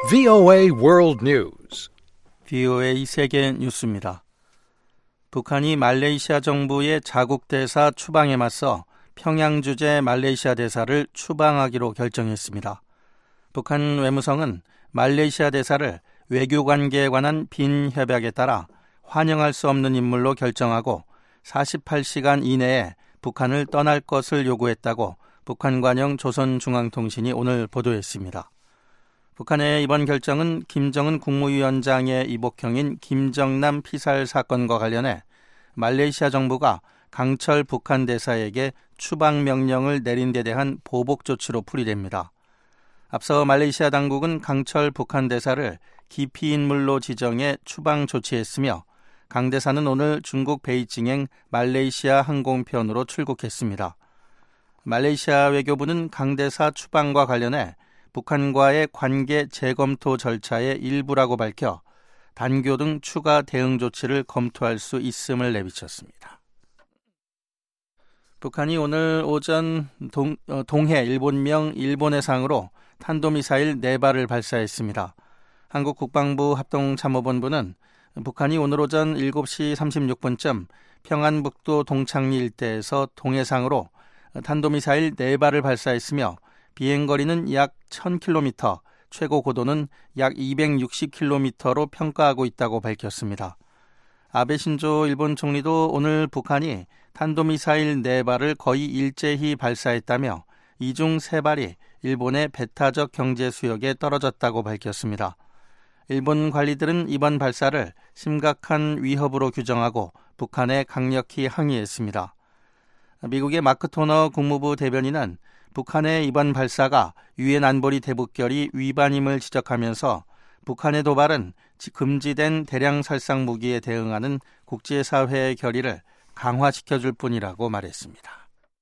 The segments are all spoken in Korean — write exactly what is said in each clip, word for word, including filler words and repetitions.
브이오에이 World News. 브이오에이 세계 뉴스입니다. 북한이 말레이시아 정부의 자국 대사 추방에 맞서 평양 주재 말레이시아 대사를 추방하기로 결정했습니다. 북한 외무성은 말레이시아 대사를 외교관계에 관한 빈 협약에 따라 환영할 수 없는 인물로 결정하고 사십팔 시간 이내에 북한을 떠날 것을 요구했다고 북한 관영 조선중앙통신이 오늘 보도했습니다. 북한의 이번 결정은 김정은 국무위원장의 이복형인 김정남 피살 사건과 관련해 말레이시아 정부가 강철 북한 대사에게 추방 명령을 내린 데 대한 보복 조치로 풀이됩니다. 앞서 말레이시아 당국은 강철 북한 대사를 기피 인물로 지정해 추방 조치했으며 강 대사는 오늘 중국 베이징행 말레이시아 항공편으로 출국했습니다. 말레이시아 외교부는 강 대사 추방과 관련해 북한과의 관계 재검토 절차의 일부라고 밝혀 단교 등 추가 대응 조치를 검토할 수 있음을 내비쳤습니다. 북한이 오늘 오전 동, 어, 동해 일본명 일본해상으로 탄도미사일 네 발을 발사했습니다. 한국 국방부 합동참모본부는 북한이 오늘 오전 일곱 시 삼십육 분쯤 평안북도 동창리 일대에서 동해상으로 탄도미사일 네 발을 발사했으며 비행거리는 약 천 킬로미터, 최고 고도는 약 이백육십 킬로미터로 평가하고 있다고 밝혔습니다. 아베 신조 일본 총리도 오늘 북한이 탄도미사일 네 발을 거의 일제히 발사했다며 이 중 세 발이 일본의 배타적 경제 수역에 떨어졌다고 밝혔습니다. 일본 관리들은 이번 발사를 심각한 위협으로 규정하고 북한에 강력히 항의했습니다. 미국의 마크 토너 국무부 대변인은 북한의 이번 발사가 유엔 안보리 대북결의 위반임을 지적하면서 북한의 도발은 금지된 대량 살상 무기에 대응하는 국제사회의 결의를 강화시켜줄 뿐이라고 말했습니다.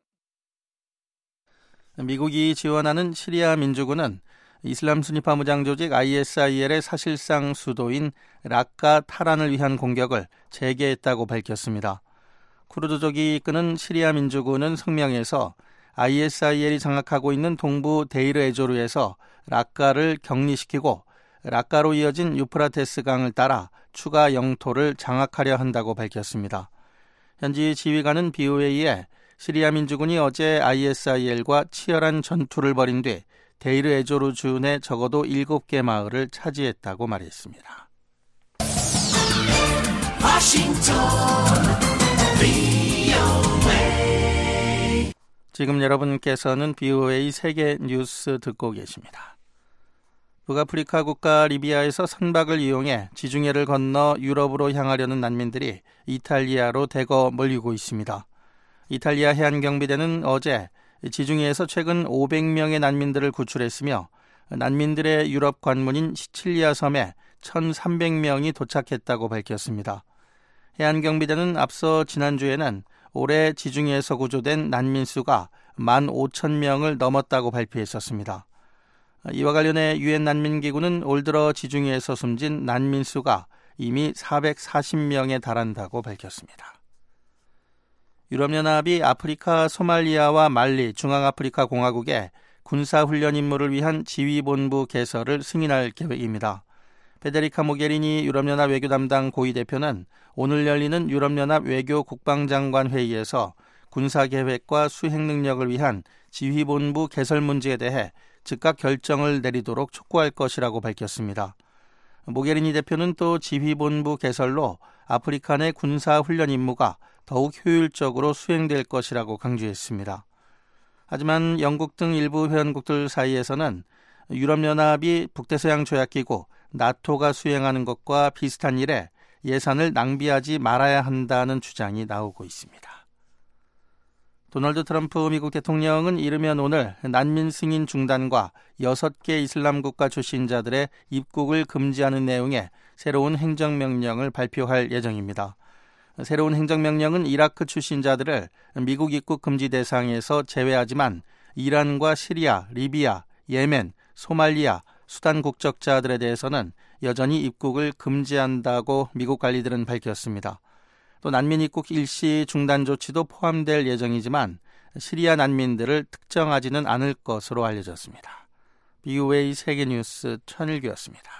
미국이 지원하는 시리아 민주군은 이슬람 순위파 무장 조직 아이에스아이엘의 사실상 수도인 라카 탈환을 위한 공격을 재개했다고 밝혔습니다. 쿠르드족이 이끄는 시리아 민주군은 성명에서 아이에스아이엘이 장악하고 있는 동부 데이르 에조르에서 라카를 격리시키고 라카로 이어진 유프라테스 강을 따라 추가 영토를 장악하려 한다고 밝혔습니다. 현지 지휘관은 브이오에이에 시리아 민주군이 어제 아이에스아이엘과 치열한 전투를 벌인 뒤 데이르 에조르 주내 적어도 일곱 개 마을을 차지했다고 말했습니다. 워싱턴 브이오에이. 지금 여러분께서는 브이오에이 세계 뉴스 듣고 계십니다. 북아프리카 국가 리비아에서 선박을 이용해 지중해를 건너 유럽으로 향하려는 난민들이 이탈리아로 대거 몰리고 있습니다. 이탈리아 해안경비대는 어제 지중해에서 최근 오백 명의 난민들을 구출했으며 난민들의 유럽 관문인 시칠리아 섬에 천삼백 명이 도착했다고 밝혔습니다. 해안경비대는 앞서 지난주에는 올해 지중해에서 구조된 난민 수가 만 오천 명을 넘었다고 발표했었습니다. 이와 관련해 유엔 난민기구는 올 들어 지중해에서 숨진 난민 수가 이미 사백사십 명에 달한다고 밝혔습니다. 유럽연합이 아프리카 소말리아와 말리, 중앙아프리카 공화국에 군사훈련 임무를 위한 지휘본부 개설을 승인할 계획입니다. 페데리카 모게리니 유럽연합 외교담당 고위대표는 오늘 열리는 유럽연합 외교 국방장관 회의에서 군사계획과 수행 능력을 위한 지휘본부 개설 문제에 대해 즉각 결정을 내리도록 촉구할 것이라고 밝혔습니다. 모게리니 대표는 또 지휘본부 개설로 아프리카 내 군사훈련 임무가 더욱 효율적으로 수행될 것이라고 강조했습니다. 하지만 영국 등 일부 회원국들 사이에서는 유럽연합이 북대서양 조약기구 나토가 수행하는 것과 비슷한 일에 예산을 낭비하지 말아야 한다는 주장이 나오고 있습니다. 도널드 트럼프 미국 대통령은 이르면 오늘 난민 승인 중단과 여섯 개 이슬람 국가 출신자들의 입국을 금지하는 내용의 새로운 행정명령을 발표할 예정입니다. 새로운 행정명령은 이라크 출신자들을 미국 입국 금지 대상에서 제외하지만 이란과 시리아, 리비아, 예멘, 소말리아, 수단 국적자들에 대해서는 여전히 입국을 금지한다고 미국 관리들은 밝혔습니다. 또 난민 입국 일시 중단 조치도 포함될 예정이지만 시리아 난민들을 특정하지는 않을 것으로 알려졌습니다. 비오에이 세계뉴스 천일규였습니다.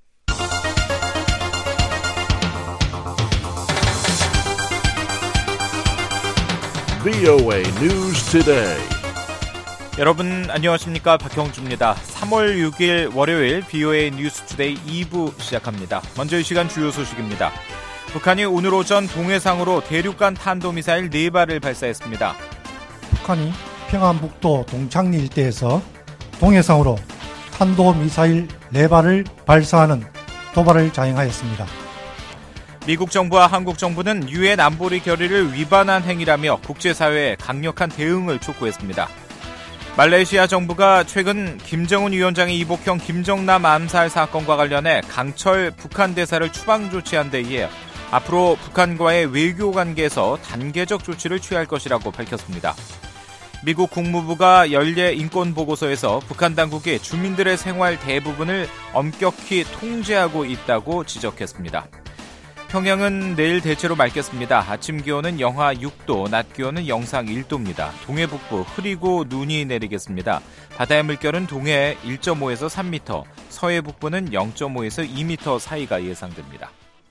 비오에이 News Today. 여러분 안녕하십니까, 박형주입니다. 삼월 육일 월요일 비오에이 뉴스 투데이 이 부 시작합니다. 먼저 이 시간 주요 소식입니다. 북한이 오늘 오전 동해상으로 대륙간 탄도미사일 네 발을 발사했습니다. 북한이 평안북도 동창리 일대에서 동해상으로 탄도미사일 네 발을 발사하는 도발을 자행하였습니다. 미국 정부와 한국 정부는 유엔 안보리 결의를 위반한 행위라며 국제사회에 강력한 대응을 촉구했습니다. 말레이시아 정부가 최근 김정은 위원장의 이복형 김정남 암살 사건과 관련해 강철 북한 대사를 추방 조치한 데 이어 앞으로 북한과의 외교 관계에서 단계적 조치를 취할 것이라고 밝혔습니다. 미국 국무부가 연례 인권보고서에서 북한 당국이 주민들의 생활 대부분을 엄격히 통제하고 있다고 지적했습니다. 평양은 내일 대체로 맑겠습니다. 아침 기온은 영하 육 도, 낮 기온은 영상 일 도입니다. 동해 북부 흐리고 눈이 내리겠습니다. 바다의 물결은 동해 일 점 오에서 삼 미터, 서해 북부는 영 점 오에서 이 미터 사이가 예상됩니다.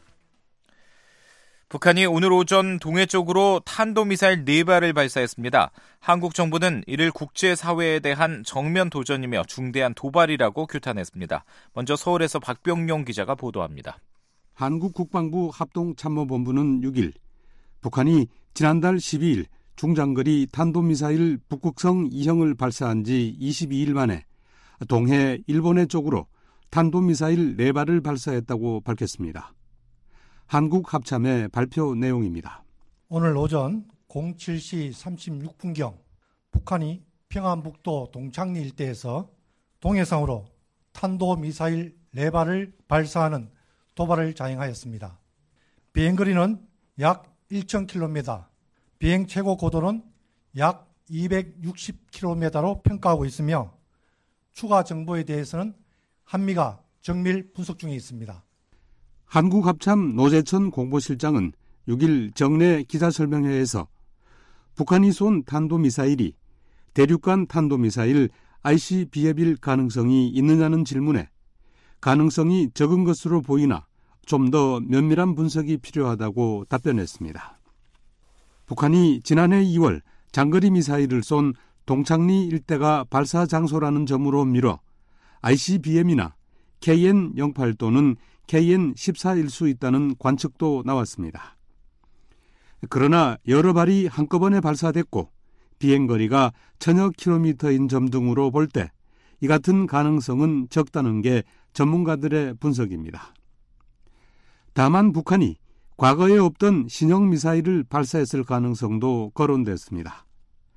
북한이 오늘 오전 동해 쪽으로 탄도미사일 네 발을 발사했습니다. 한국 정부는 이를 국제사회에 대한 정면 도전이며 중대한 도발이라고 규탄했습니다. 먼저 서울에서 박병용 기자가 보도합니다. 한국 국방부 합동참모본부는 육일 북한이 지난달 십이일 중장거리 탄도미사일 북극성 이 형을 발사한 지 이십이일 만에 동해 일본해 쪽으로 탄도미사일 네 발을 발사했다고 밝혔습니다. 한국 합참의 발표 내용입니다. 오늘 오전 공칠 시 삼십육 분경 북한이 평안북도 동창리 일대에서 동해상으로 탄도미사일 네 발을 발사하는 도발을 자행하였습니다. 비행거리는 약 천 킬로미터, 비행 최고 고도는 약 이백육십 킬로미터로 평가하고 있으며 추가 정보에 대해서는 한미가 정밀 분석 중에 있습니다. 한국합참 노재천 공보실장은 육일 정례 기자설명회에서 북한이 쏜 탄도미사일이 대륙간 탄도미사일 아이씨비엠일 가능성이 있느냐는 질문에 가능성이 적은 것으로 보이나 좀 더 면밀한 분석이 필요하다고 답변했습니다. 북한이 지난해 이월 장거리 미사일을 쏜 동창리 일대가 발사 장소라는 점으로 미뤄 아이씨비엠이나 케이엔 영팔 또는 케이엔 십사일 수 있다는 관측도 나왔습니다. 그러나 여러 발이 한꺼번에 발사됐고 비행거리가 천여 킬로미터인 점 등으로 볼 때 이 같은 가능성은 적다는 게 전문가들의 분석입니다. 다만 북한이 과거에 없던 신형 미사일을 발사했을 가능성도 거론됐습니다.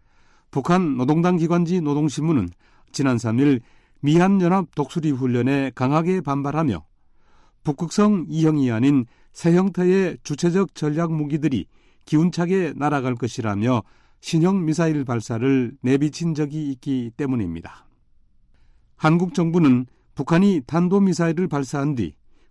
북한 노동당 기관지 노동신문은 지난 삼일 미한연합 독수리 훈련에 강하게 반발하며 북극성 이 형이 아닌 새 형태의 주체적 전략 무기들이 기운차게 날아갈 것이라며 신형 미사일 발사를 내비친 적이 있기 때문입니다. 한국 정부는 북한이 탄도미사일을 발사한 뒤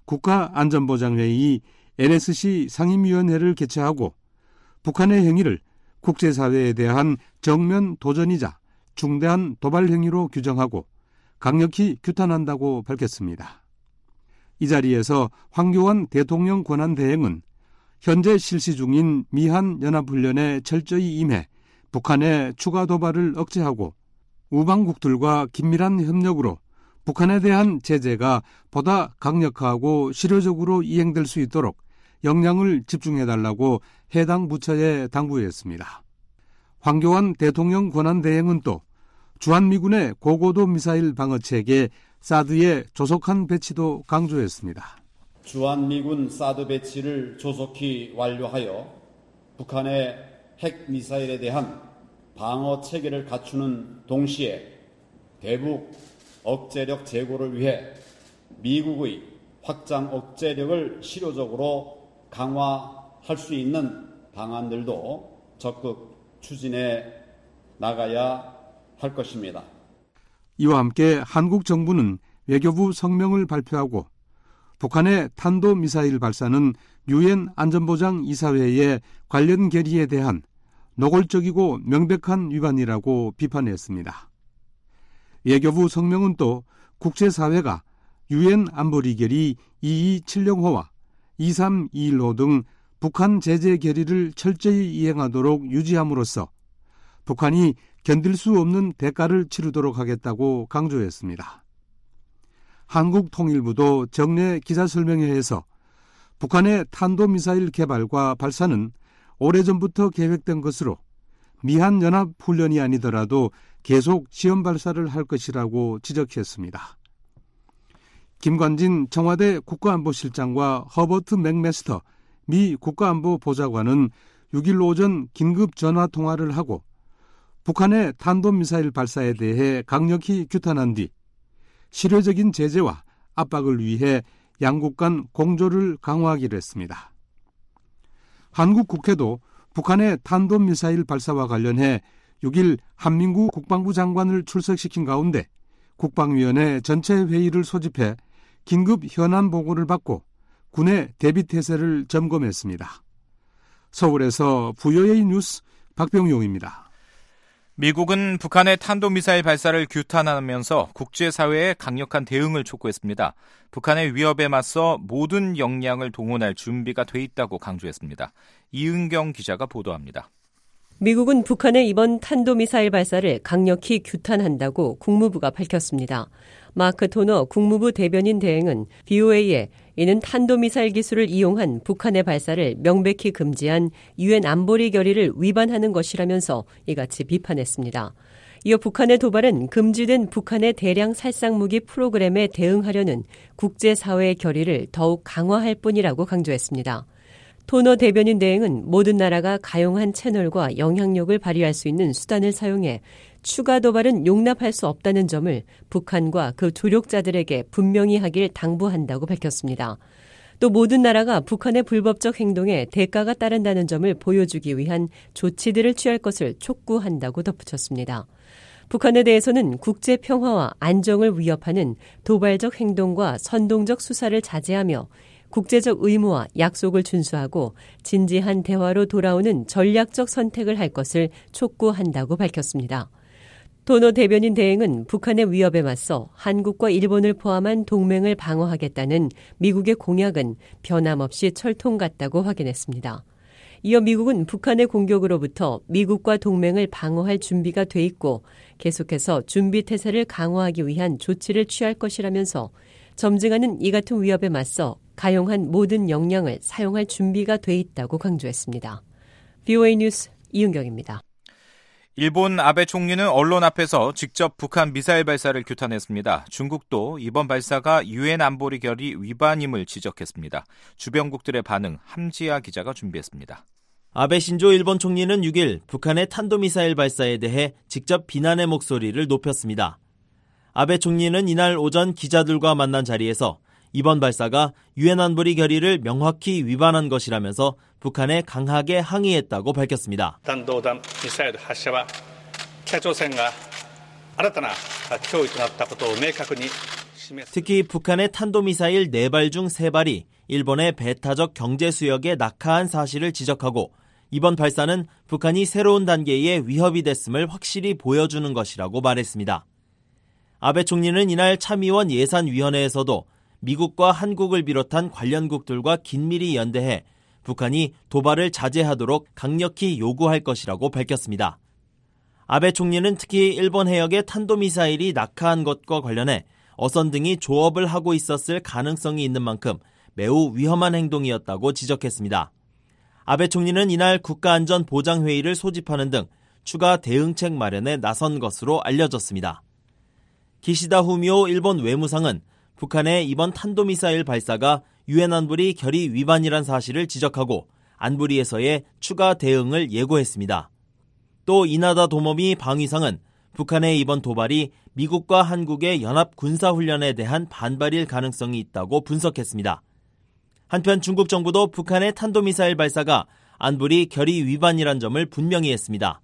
국가안전보장회의 엔에스씨 상임위원회를 개최하고 북한의 행위를 국제사회에 대한 정면 도전이자 중대한 도발 행위로 규정하고 강력히 규탄한다고 밝혔습니다. 이 자리에서 황교안 대통령 권한대행은 현재 실시 중인 미한연합훈련에 철저히 임해 북한의 추가 도발을 억제하고 우방국들과 긴밀한 협력으로 북한에 대한 제재가 보다 강력하고 실효적으로 이행될 수 있도록 역량을 집중해달라고 해당 부처에 당부했습니다. 황교안 대통령 권한대행은 또 주한미군의 고고도 미사일 방어체계 사드의 조속한 배치도 강조했습니다. 주한미군 사드 배치를 조속히 완료하여 북한의 핵미사일에 대한 방어체계를 갖추는 동시에 대북 억제력 제고를 위해 미국의 확장 억제력을 실효적으로 강화할 수 있는 방안들도 적극 추진해 나가야 할 것입니다. 이와 함께 한국 정부는 외교부 성명을 발표하고 북한의 탄도미사일 발사는 유엔 안전보장 이사회의 관련 결의에 대한 노골적이고 명백한 위반이라고 비판했습니다. 외교부 성명은 또 국제사회가 유엔 안보리 결의 이이칠영호와 이삼이일호 등 북한 제재 결의를 철저히 이행하도록 유지함으로써 북한이 견딜 수 없는 대가를 치르도록 하겠다고 강조했습니다. 한국통일부도 정례 기자설명회에서 북한의 탄도미사일 개발과 발사는 오래전부터 계획된 것으로 미한연합훈련이 아니더라도 계속 시험 발사를 할 것이라고 지적했습니다. 김관진 청와대 국가안보실장과 허버트 맥메스터 미 국가안보보좌관은 육일 오전 긴급 전화 통화를 하고 북한의 탄도미사일 발사에 대해 강력히 규탄한 뒤 실효적인 제재와 압박을 위해 양국 간 공조를 강화하기로 했습니다. 한국 국회도 북한의 탄도미사일 발사와 관련해 육일 한민구 국방부 장관을 출석시킨 가운데 국방위원회 전체 회의를 소집해 긴급 현안 보고를 받고 군의 대비태세를 점검했습니다. 서울에서 브이오에이 뉴스 박병용입니다. 미국은 북한의 탄도미사일 발사를 규탄하면서 국제사회에 강력한 대응을 촉구했습니다. 북한의 위협에 맞서 모든 역량을 동원할 준비가 돼 있다고 강조했습니다. 이은경 기자가 보도합니다. 미국은 북한의 이번 탄도미사일 발사를 강력히 규탄한다고 국무부가 밝혔습니다. 마크 토너 국무부 대변인 대행은 브이오에이에 이는 탄도미사일 기술을 이용한 북한의 발사를 명백히 금지한 유엔 안보리 결의를 위반하는 것이라면서 이같이 비판했습니다. 이어 북한의 도발은 금지된 북한의 대량 살상무기 프로그램에 대응하려는 국제사회의 결의를 더욱 강화할 뿐이라고 강조했습니다. 토너 대변인 대행은 모든 나라가 가용한 채널과 영향력을 발휘할 수 있는 수단을 사용해 추가 도발은 용납할 수 없다는 점을 북한과 그 조력자들에게 분명히 하길 당부한다고 밝혔습니다. 또 모든 나라가 북한의 불법적 행동에 대가가 따른다는 점을 보여주기 위한 조치들을 취할 것을 촉구한다고 덧붙였습니다. 북한에 대해서는 국제 평화와 안정을 위협하는 도발적 행동과 선동적 수사를 자제하며 국제적 의무와 약속을 준수하고 진지한 대화로 돌아오는 전략적 선택을 할 것을 촉구한다고 밝혔습니다. 토너 대변인 대행은 북한의 위협에 맞서 한국과 일본을 포함한 동맹을 방어하겠다는 미국의 공약은 변함없이 철통 같다고 확인했습니다. 이어 미국은 북한의 공격으로부터 미국과 동맹을 방어할 준비가 돼 있고 계속해서 준비 태세를 강화하기 위한 조치를 취할 것이라면서 점증하는 이 같은 위협에 맞서 가용한 모든 역량을 사용할 준비가 돼 있다고 강조했습니다. 브이오에이 뉴스 이은경입니다. 일본 아베 총리는 언론 앞에서 직접 북한 미사일 발사를 규탄했습니다. 중국도 이번 발사가 유엔 안보리 결의 위반임을 지적했습니다. 주변국들의 반응 함지아 기자가 준비했습니다. 아베 신조 일본 총리는 육일 북한의 탄도미사일 발사에 대해 직접 비난의 목소리를 높였습니다. 아베 총리는 이날 오전 기자들과 만난 자리에서 이번 발사가 유엔 안보리 결의를 명확히 위반한 것이라면서 북한에 강하게 항의했다고 밝혔습니다. 단도단 미사일 발사와北朝鮮が新たな脅威となったことを明確に示す. 특히 북한의 탄도미사일 네 발 중 세 발이 일본의 배타적 경제 수역에 낙하한 사실을 지적하고 이번 발사는 북한이 새로운 단계의 위협이 됐음을 확실히 보여주는 것이라고 말했습니다. 아베 총리는 이날 참의원 예산위원회에서도 미국과 한국을 비롯한 관련국들과 긴밀히 연대해 북한이 도발을 자제하도록 강력히 요구할 것이라고 밝혔습니다. 아베 총리는 특히 일본 해역에 탄도미사일이 낙하한 것과 관련해 어선 등이 조업을 하고 있었을 가능성이 있는 만큼 매우 위험한 행동이었다고 지적했습니다. 아베 총리는 이날 국가안전보장회의를 소집하는 등 추가 대응책 마련에 나선 것으로 알려졌습니다. 기시다 후미오 일본 외무상은 북한의 이번 탄도미사일 발사가 유엔 안보리 결의 위반이란 사실을 지적하고 안보리에서의 추가 대응을 예고했습니다. 또 이나다 도모미 방위상은 북한의 이번 도발이 미국과 한국의 연합 군사훈련에 대한 반발일 가능성이 있다고 분석했습니다. 한편 중국 정부도 북한의 탄도미사일 발사가 안보리 결의 위반이란 점을 분명히 했습니다.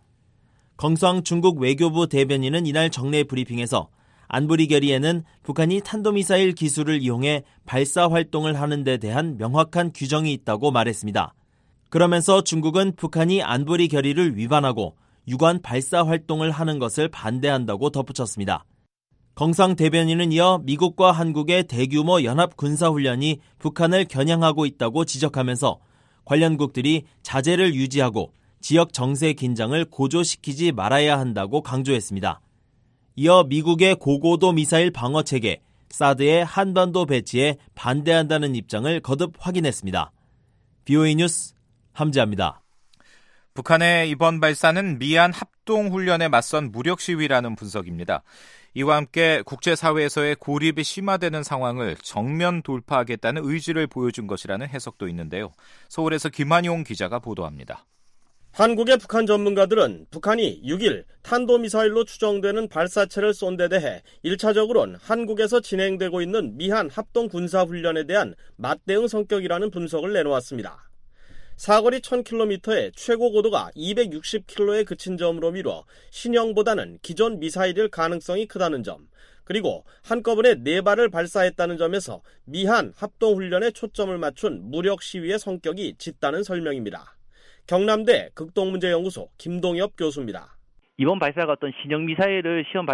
껑수왕 중국 외교부 대변인은 이날 정례 브리핑에서 안보리 결의에는 북한이 탄도미사일 기술을 이용해 발사 활동을 하는 데 대한 명확한 규정이 있다고 말했습니다. 그러면서 중국은 북한이 안보리 결의를 위반하고 유관 발사 활동을 하는 것을 반대한다고 덧붙였습니다. 경상 대변인은 이어 미국과 한국의 대규모 연합 군사훈련이 북한을 겨냥하고 있다고 지적하면서 관련국들이 자제를 유지하고 지역 정세 긴장을 고조시키지 말아야 한다고 강조했습니다. 이어 미국의 고고도 미사일 방어체계 사드의 한반도 배치에 반대한다는 입장을 거듭 확인했습니다. 비오에이 뉴스 함지아입니다. 북한의 이번 발사는 미한 합동훈련에 맞선 무력 시위라는 분석입니다. 이와 함께 국제사회에서의 고립이 심화되는 상황을 정면 돌파하겠다는 의지를 보여준 것이라는 해석도 있는데요. 서울에서 김한용 기자가 보도합니다. 한국의 북한 전문가들은 북한이 육 일 탄도미사일로 추정되는 발사체를 쏜 데 대해 일 차적으로는 한국에서 진행되고 있는 미한 합동군사훈련에 대한 맞대응 성격이라는 분석을 내놓았습니다. 사거리 천 킬로미터에 최고 고도가 이백육십 킬로미터에 그친 점으로 미뤄 신형보다는 기존 미사일일 가능성이 크다는 점, 그리고 한꺼번에 네 발을 발사했다는 점에서 미한 합동훈련에 초점을 맞춘 무력 시위의 성격이 짙다는 설명입니다. 경남대 극동문제연구소 김동엽 교수입니다. 이번 발사가 어떤 신형 미사일을 시험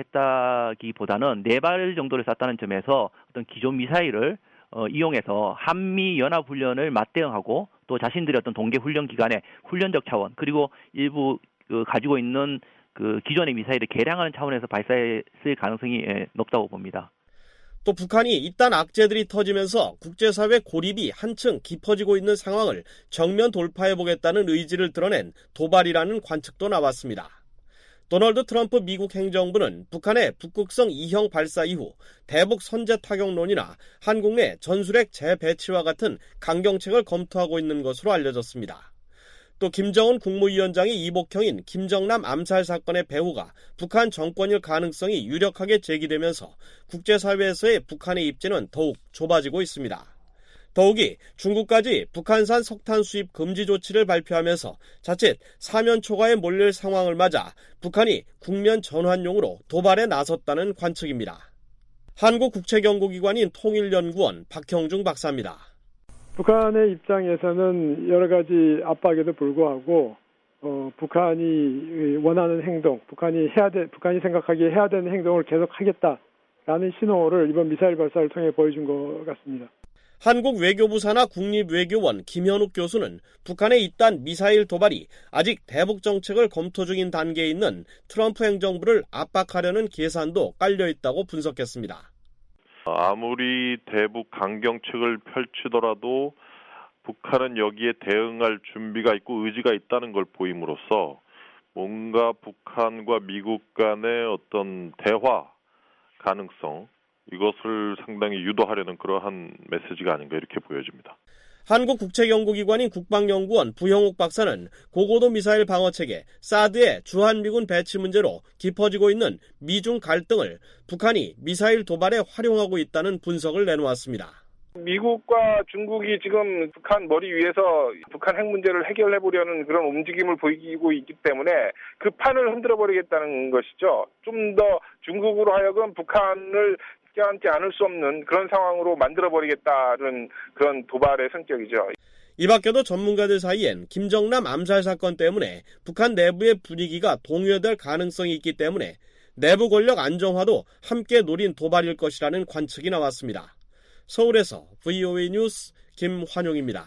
발사했다기보다는 네 발 정도를 쐈다는 점에서 어떤 기존 미사일을 어, 이용해서 한미 연합 훈련을 맞대응하고 또 자신들의 어떤 동계 훈련 기간에 훈련적 차원 그리고 일부 그 가지고 있는 그 기존의 미사일을 개량하는 차원에서 발사했을 가능성이 예, 높다고 봅니다. 또 북한이 이딴 악재들이 터지면서 국제사회 고립이 한층 깊어지고 있는 상황을 정면 돌파해보겠다는 의지를 드러낸 도발이라는 관측도 나왔습니다. 도널드 트럼프 미국 행정부는 북한의 북극성 이형 발사 이후 대북 선제 타격론이나 한국 내 전술핵 재배치와 같은 강경책을 검토하고 있는 것으로 알려졌습니다. 또 김정은 국무위원장의 이복형인 김정남 암살 사건의 배후가 북한 정권일 가능성이 유력하게 제기되면서 국제사회에서의 북한의 입지는 더욱 좁아지고 있습니다. 더욱이 중국까지 북한산 석탄 수입 금지 조치를 발표하면서 자칫 사면 초과에 몰릴 상황을 맞아 북한이 국면 전환용으로 도발에 나섰다는 관측입니다. 한국국책연구기관인 통일연구원 박형중 박사입니다. 북한의 입장에서는 여러 가지 압박에도 불구하고 어, 북한이 원하는 행동, 북한이 해야 돼, 북한이 생각하기에 해야 되는 행동을 계속하겠다라는 신호를 이번 미사일 발사를 통해 보여준 것 같습니다. 한국 외교부 산하 국립외교원 김현욱 교수는 북한의 이딴 미사일 도발이 아직 대북 정책을 검토 중인 단계에 있는 트럼프 행정부를 압박하려는 계산도 깔려있다고 분석했습니다. 아무리 대북 강경책을 펼치더라도 북한은 여기에 대응할 준비가 있고 의지가 있다는 걸 보임으로써 뭔가 북한과 미국 간의 어떤 대화 가능성, 이것을 상당히 유도하려는 그러한 메시지가 아닌가 이렇게 보여집니다. 한국국책연구기관인 국방연구원 부형욱 박사는 고고도 미사일 방어체계 사드의 주한미군 배치 문제로 깊어지고 있는 미중 갈등을 북한이 미사일 도발에 활용하고 있다는 분석을 내놓았습니다. 미국과 중국이 지금 북한 머리 위에서 북한 핵 문제를 해결해보려는 그런 움직임을 보이고 있기 때문에 그 판을 흔들어버리겠다는 것이죠. 좀 더 중국으로 하여금 북한을 껴안지 않을 수 없는 그런 상황으로 만들어버리겠다는 그런 도발의 성격이죠. 이 밖에도 전문가들 사이엔 김정남 암살 사건 때문에 북한 내부의 분위기가 동요될 가능성이 있기 때문에 내부 권력 안정화도 함께 노린 도발일 것이라는 관측이 나왔습니다. 서울에서 브이오에이 뉴스 김환용입니다.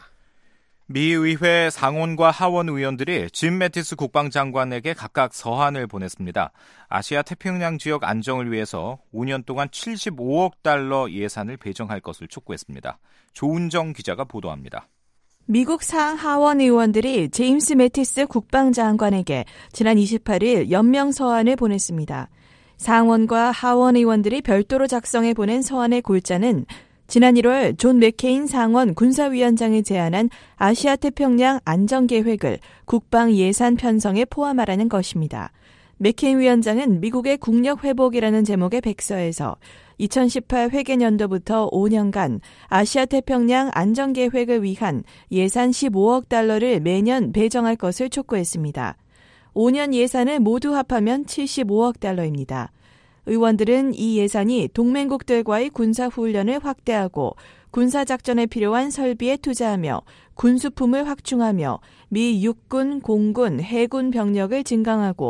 미 의회 상원과 하원 의원들이 짐 매티스 국방장관에게 각각 서한을 보냈습니다. 아시아 태평양 지역 안정을 위해서 오 년 동안 칠십오억 달러 예산을 배정할 것을 촉구했습니다. 조은정 기자가 보도합니다. 미국 상하원 의원들이 제임스 매티스 국방장관에게 지난 이십팔일 연명 서한을 보냈습니다. 상원과 하원 의원들이 별도로 작성해 보낸 서한의 골자는 지난 일월 존 맥케인 상원 군사위원장이 제안한 아시아 태평양 안정계획을 국방 예산 편성에 포함하라는 것입니다. 맥케인 위원장은 미국의 국력회복이라는 제목의 백서에서 이천십팔 회계년도부터 오 년간 아시아 태평양 안정계획을 위한 예산 십오억 달러를 매년 배정할 것을 촉구했습니다. 오 년 예산을 모두 합하면 칠십오억 달러입니다. 의원들은 이 예산이 동맹국들과의 군사훈련을 확대하고 군사작전에 필요한 설비에 투자하며 군수품을 확충하며 미 육군, 공군, 해군 병력을 증강하고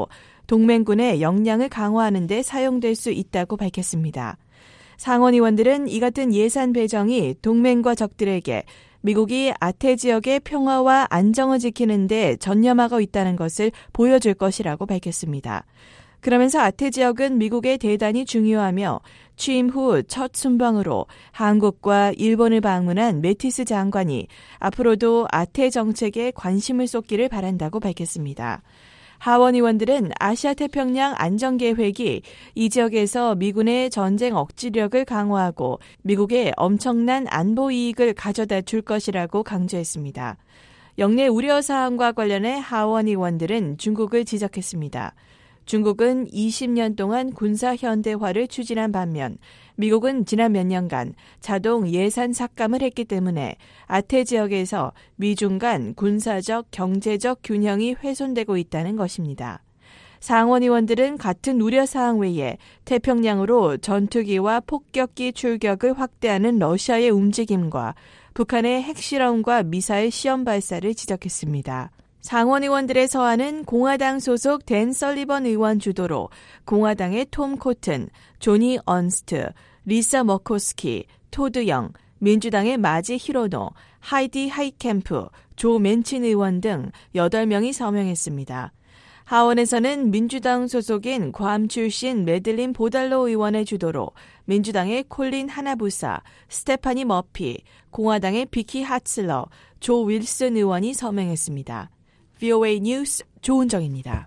동맹군의 역량을 강화하는 데 사용될 수 있다고 밝혔습니다. 상원 의원들은 이 같은 예산 배정이 동맹과 적들에게 미국이 아태 지역의 평화와 안정을 지키는 데 전념하고 있다는 것을 보여줄 것이라고 밝혔습니다. 그러면서 아태 지역은 미국에 대단히 중요하며 취임 후 첫 순방으로 한국과 일본을 방문한 매티스 장관이 앞으로도 아태 정책에 관심을 쏟기를 바란다고 밝혔습니다. 하원 의원들은 아시아태평양 안전계획이 이 지역에서 미군의 전쟁 억지력을 강화하고 미국의 엄청난 안보 이익을 가져다 줄 것이라고 강조했습니다. 영내 우려사항과 관련해 하원 의원들은 중국을 지적했습니다. 중국은 이십 년 동안 군사 현대화를 추진한 반면 미국은 지난 몇 년간 자동 예산 삭감을 했기 때문에 아태 지역에서 미중 간 군사적, 경제적 균형이 훼손되고 있다는 것입니다. 상원 의원들은 같은 우려사항 외에 태평양으로 전투기와 폭격기 출격을 확대하는 러시아의 움직임과 북한의 핵실험과 미사일 시험 발사를 지적했습니다. 상원 의원들의 서한은 공화당 소속 댄 설리번 의원 주도로 공화당의 톰 코튼, 조니 언스트, 리사 머코스키, 토드 영, 민주당의 마지 히로노, 하이디 하이캠프, 조 맨친 의원 등 여덟 명이 서명했습니다. 하원에서는 민주당 소속인 괌 출신 매들린 보달로 의원의 주도로 민주당의 콜린 하나부사, 스테파니 머피, 공화당의 비키 하츠러, 조 윌슨 의원이 서명했습니다. 브이오에이 뉴스 조은정입니다.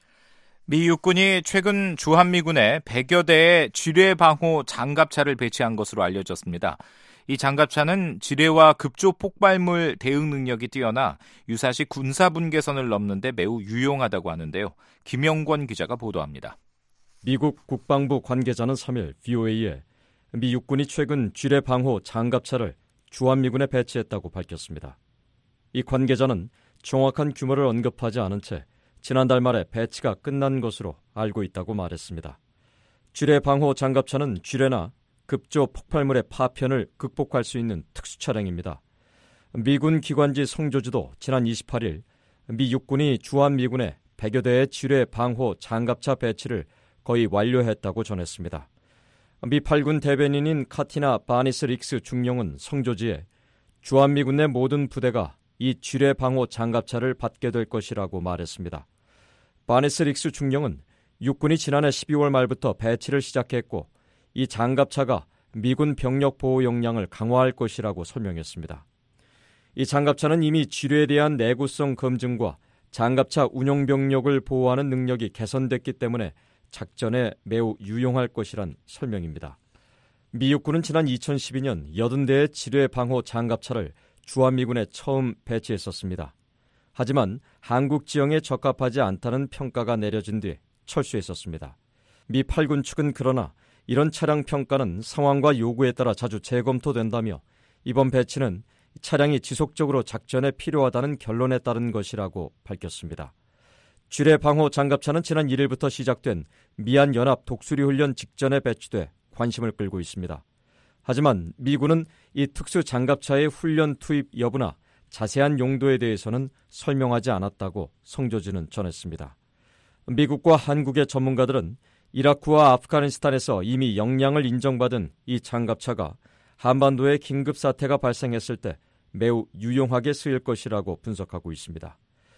미 육군이 최근 주한미군에 백여 대의 지뢰방호 장갑차를 배치한 것으로 알려졌습니다. 이 장갑차는 지뢰와 급조 폭발물 대응 능력이 뛰어나 유사시 군사분계선을 넘는 데 매우 유용하다고 하는데요. 김영권 기자가 보도합니다. 미국 국방부 관계자는 삼 일 브이오에이에 미 육군이 최근 지뢰방호 장갑차를 주한미군에 배치했다고 밝혔습니다. 이 관계자는 정확한 규모를 언급하지 않은 채 지난달 말에 배치가 끝난 것으로 알고 있다고 말했습니다. 지뢰 방호 장갑차는 지뢰나 급조 폭발물의 파편을 극복할 수 있는 특수 차량입니다. 미군 기관지 성조지도 지난 이십팔 일 미 육군이 주한미군에 백여 대의 지뢰 방호 장갑차 배치를 거의 완료했다고 전했습니다. 미 팔 군 대변인인 카티나 바니스 릭스 중령은 성조지에 주한미군 내 모든 부대가 이 지뢰 방호 장갑차를 받게 될 것이라고 말했습니다. 바니스 릭스 중령은 육군이 지난해 십이월 말부터 배치를 시작했고 이 장갑차가 미군 병력 보호 역량을 강화할 것이라고 설명했습니다. 이 장갑차는 이미 지뢰에 대한 내구성 검증과 장갑차 운용 병력을 보호하는 능력이 개선됐기 때문에 작전에 매우 유용할 것이란 설명입니다. 미 육군은 지난 이천십이 년 팔십 대의 지뢰 방호 장갑차를 주한미군에 처음 배치했었습니다. 하지만 한국 지형에 적합하지 않다는 평가가 내려진 뒤 철수했었습니다. 미 팔 군 측은 그러나 이런 차량 평가는 상황과 요구에 따라 자주 재검토된다며 이번 배치는 차량이 지속적으로 작전에 필요하다는 결론에 따른 것이라고 밝혔습니다. 지뢰 방호 장갑차는 지난 일 일부터 시작된 미한 연합 독수리 훈련 직전에 배치돼 관심을 끌고 있습니다. 하지만 미군은 이 특수 장갑차의 훈련 투입 여부나 자세한 용도에 대해서는 설명하지 않았다고 성조지는 전했습니다. 미국과 한국의 전문가들은 이라크와 아프가니스탄에서 이미 역량을 인정받은 이 장갑차가 한반도에 긴급 사태가 발생했을 때 매우 유용하게 쓰일 것이라고 분석하고 있습니다.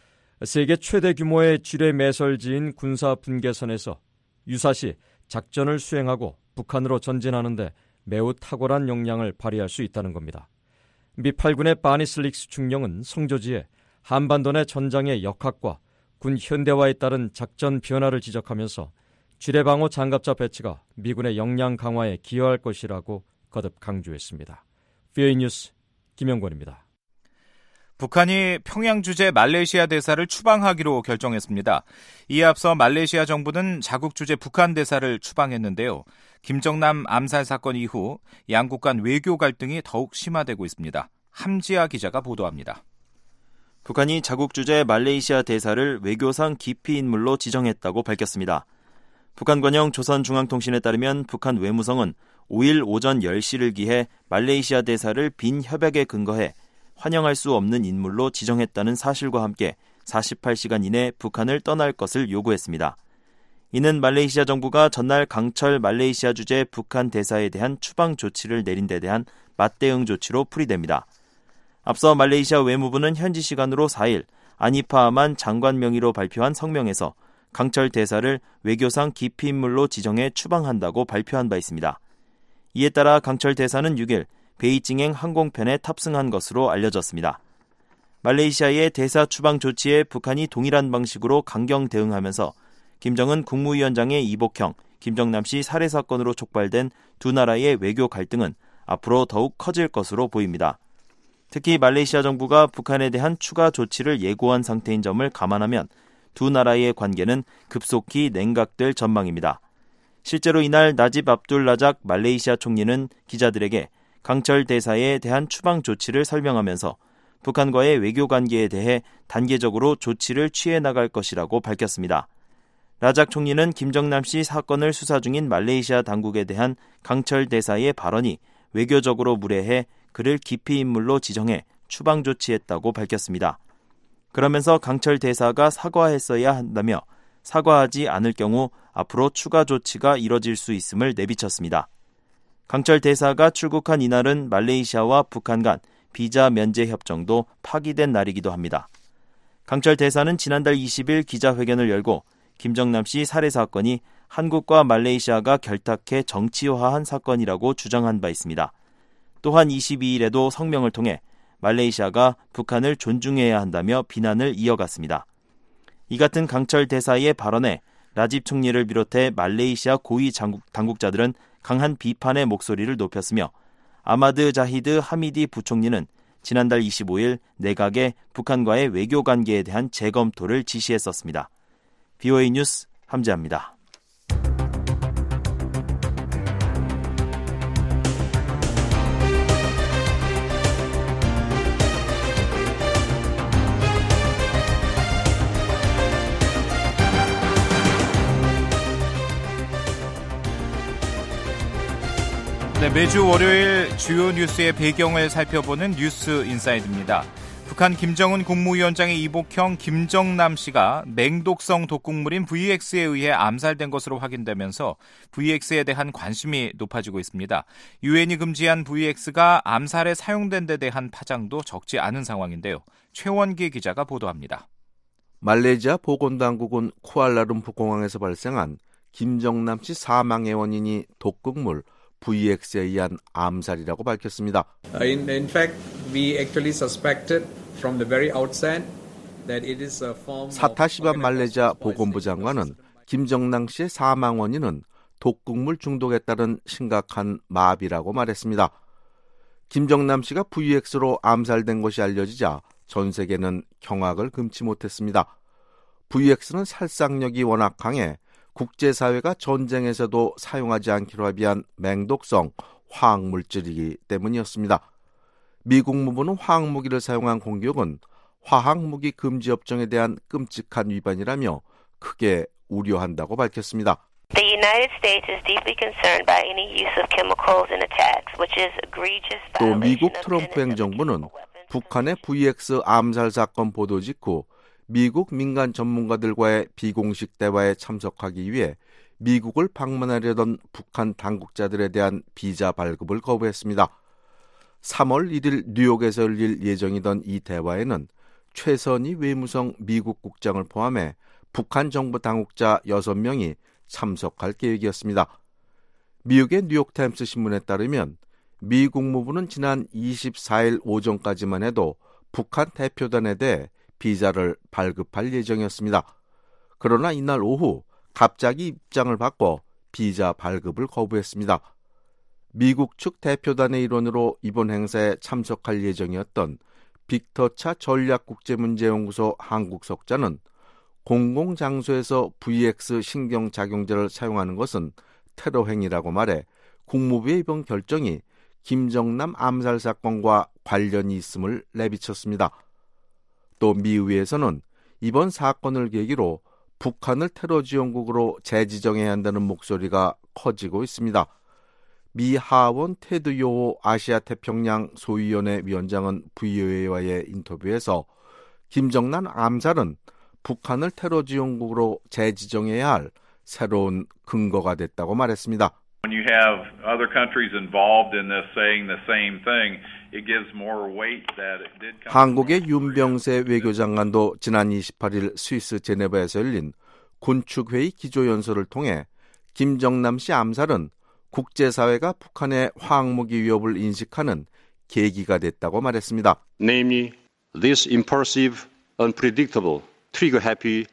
세계 최대 규모의 지뢰 매설지인 군사 분계선에서 유사시 작전을 수행하고 북한으로 전진하는데 매우 탁월한 역량을 발휘할 수 있다는 겁니다. 미 팔 군의 바니스 릭스 중령은 성조지에 한반도 내 전장의 역학과 군 현대화에 따른 작전 변화를 지적하면서 지뢰방호 장갑차 배치가 미군의 역량 강화에 기여할 것이라고 거듭 강조했습니다. 브이오에이 뉴스 김영권입니다. 북한이 평양 주재 말레이시아 대사를 추방하기로 결정했습니다. 이에 앞서 말레이시아 정부는 자국 주재 북한 대사를 추방했는데요. 김정남 암살 사건 이후 양국 간 외교 갈등이 더욱 심화되고 있습니다. 함지아 기자가 보도합니다. 북한이 자국 주재 말레이시아 대사를 외교상 기피 인물로 지정했다고 밝혔습니다. 북한 관영 조선중앙통신에 따르면 북한 외무성은 오 일 오전 열 시를 기해 말레이시아 대사를 빈 협약에 근거해 환영할 수 없는 인물로 지정했다는 사실과 함께 사십팔 시간 이내 북한을 떠날 것을 요구했습니다. 이는 말레이시아 정부가 전날 강철 말레이시아 주재 북한 대사에 대한 추방 조치를 내린 데 대한 맞대응 조치로 풀이됩니다. 앞서 말레이시아 외무부는 현지 시간으로 사 일 아니파 아만 장관 명의로 발표한 성명에서 강철 대사를 외교상 기피 인물로 지정해 추방한다고 발표한 바 있습니다. 이에 따라 강철 대사는 육 일 베이징행 항공편에 탑승한 것으로 알려졌습니다. 말레이시아의 대사 추방 조치에 북한이 동일한 방식으로 강경 대응하면서 김정은 국무위원장의 이복형, 김정남 씨 살해 사건으로 촉발된 두 나라의 외교 갈등은 앞으로 더욱 커질 것으로 보입니다. 특히 말레이시아 정부가 북한에 대한 추가 조치를 예고한 상태인 점을 감안하면 두 나라의 관계는 급속히 냉각될 전망입니다. 실제로 이날 나집 압둘 라작 말레이시아 총리는 기자들에게 강철 대사에 대한 추방 조치를 설명하면서 북한과의 외교 관계에 대해 단계적으로 조치를 취해 나갈 것이라고 밝혔습니다. 라작 총리는 김정남 씨 사건을 수사 중인 말레이시아 당국에 대한 강철 대사의 발언이 외교적으로 무례해 그를 기피 인물로 지정해 추방 조치했다고 밝혔습니다. 그러면서 강철 대사가 사과했어야 한다며 사과하지 않을 경우 앞으로 추가 조치가 이뤄질 수 있음을 내비쳤습니다. 강철 대사가 출국한 이날은 말레이시아와 북한 간 비자 면제 협정도 파기된 날이기도 합니다. 강철 대사는 지난달 이십 일 기자회견을 열고 김정남 씨 살해 사건이 한국과 말레이시아가 결탁해 정치화한 사건이라고 주장한 바 있습니다. 또한 이십이 일에도 성명을 통해 말레이시아가 북한을 존중해야 한다며 비난을 이어갔습니다. 이 같은 강철 대사의 발언에 라집 총리를 비롯해 말레이시아 고위 당국자들은 강한 비판의 목소리를 높였으며 아마드 자히드 하미디 부총리는 지난달 이십오 일 내각에 북한과의 외교 관계에 대한 재검토를 지시했었습니다. 비오에이 뉴스 함재합니다. 네, 매주 월요일 주요 뉴스의 배경을 살펴보는 뉴스 인사이드입니다. 북한 김정은 국무위원장의 이복형 김정남 씨가 맹독성 독극물인 브이엑스에 의해 암살된 것으로 확인되면서 브이엑스에 대한 관심이 높아지고 있습니다. 유엔이 금지한 브이엑스가 암살에 사용된 데 대한 파장도 적지 않은 상황인데요. 최원기 기자가 보도합니다. 말레이시아 보건당국은 쿠알라룸푸 공항에서 발생한 김정남 씨 사망의 원인이 독극물 브이엑스에 의한 암살이라고 밝혔습니다. In, in fact, we actually suspected from the very outset that it is a form 사타시반 말레이시아 보건부 장관은 김정남 씨의 사망 원인은 독극물 중독에 따른 심각한 마비라고 말했습니다. 김정남 씨가 브이엑스로 암살된 것이 알려지자 전 세계는 경악을 금치 못했습니다. 브이엑스는 살상력이 워낙 강해 국제사회가 전쟁에서도 사용하지 않기로 합의한 맹독성 화학물질이기 때문이었습니다. 미 국무부는 화학무기를 사용한 공격은 화학무기 금지협정에 대한 끔찍한 위반이라며 크게 우려한다고 밝혔습니다. The United States is deeply concerned by any use of chemicals in attacks, which is egregious violation 또 미국 of 트럼프 행정부는 북한의 브이엑스 암살 사건 보도 직후 미국 민간 전문가들과의 비공식 대화에 참석하기 위해 미국을 방문하려던 북한 당국자들에 대한 비자 발급을 거부했습니다. 삼월 일일 뉴욕에서 열릴 예정이던 이 대화에는 최선희 외무성 미국 국장을 포함해 북한 정부 당국자 여섯 명이 참석할 계획이었습니다. 미국의 뉴욕타임스 신문에 따르면 미 국무부는 지난 이십사일 오전까지만 해도 북한 대표단에 대해 비자를 발급할 예정이었습니다. 그러나 이날 오후 갑자기 입장을 바꿔 비자 발급을 거부했습니다. 미국 측 대표단의 일원으로 이번 행사에 참석할 예정이었던 빅터차 전략국제문제연구소 한국석자는 공공장소에서 브이엑스 신경작용제를 사용하는 것은 테러 행위라고 말해 국무부의 이번 결정이 김정남 암살 사건과 관련이 있음을 내비쳤습니다. 또 미의회에서는 이번 사건을 계기로 북한을 테러 지원국으로 재지정해야 한다는 목소리가 커지고 있습니다. 미 하원 테드 요호 아시아태평양 소위원회 위원장은 브이오에이와의 인터뷰에서 김정남 암살은 북한을 테러 지원국으로 재지정해야 할 새로운 근거가 됐다고 말했습니다. When you have other countries involved in this saying the same thing, it gives more weight that it did come. 한국의 윤병세 외교장관도 지난 이십팔 일 스위스 제네바에서 열린 군축회의 기조연설을 통해 김정남 씨 암살은 국제사회가 북한의 화학무기 위협을 인식하는 계기가 됐다고 말했습니다. Namely, this impulsive, unpredictable, trigger-happy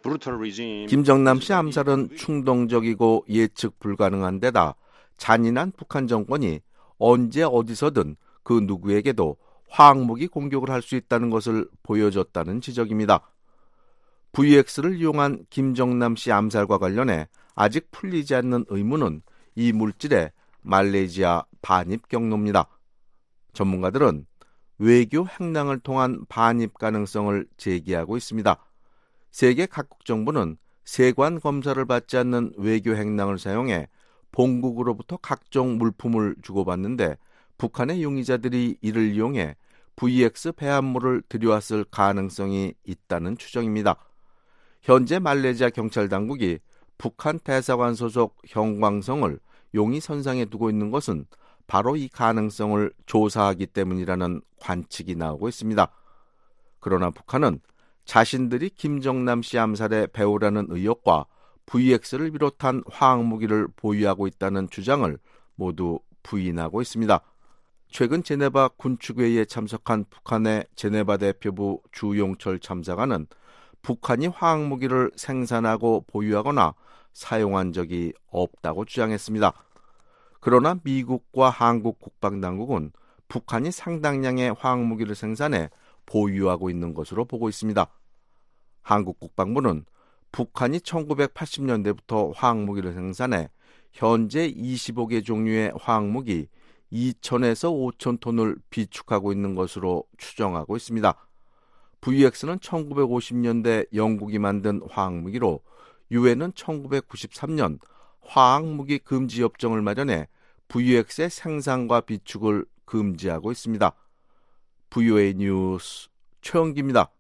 김정남 씨 암살은 충동적이고 예측 불가능한 데다 잔인한 북한 정권이 언제 어디서든 그 누구에게도 화학무기 공격을 할 수 있다는 것을 보여줬다는 지적입니다. 브이엑스를 이용한 김정남 씨 암살과 관련해 아직 풀리지 않는 의문은 이 물질의 말레이시아 반입 경로입니다. 전문가들은 외교 행랑을 통한 반입 가능성을 제기하고 있습니다. 세계 각국 정부는 세관 검사를 받지 않는 외교 행랑을 사용해 본국으로부터 각종 물품을 주고받는데 북한의 용의자들이 이를 이용해 브이엑스 배합물을 들여왔을 가능성이 있다는 추정입니다. 현재 말레이시아 경찰 당국이 북한 대사관 소속 형광성을 용의 선상에 두고 있는 것은 바로 이 가능성을 조사하기 때문이라는 관측이 나오고 있습니다. 그러나 북한은 자신들이 김정남 씨 암살의 배후라는 의혹과 브이엑스를 비롯한 화학무기를 보유하고 있다는 주장을 모두 부인하고 있습니다. 최근 제네바 군축회의에 참석한 북한의 제네바 대표부 주용철 참사관은 북한이 화학무기를 생산하고 보유하거나 사용한 적이 없다고 주장했습니다. 그러나 미국과 한국 국방당국은 북한이 상당량의 화학무기를 생산해 보유하고 있는 것으로 보고 있습니다. 한국 국방부는 북한이 천구백팔십 년대부터 화학무기를 생산해 현재 이십오 개 종류의 화학무기 이천에서 오천 톤을 비축하고 있는 것으로 추정하고 있습니다. 브이엑스는 천구백오십 년대 영국이 만든 화학무기로 유엔은 천구백구십삼 년 화학무기 금지 협정을 마련해 브이엑스의 생산과 비축을 금지하고 있습니다. 브이오에이 뉴스 최영기입니다.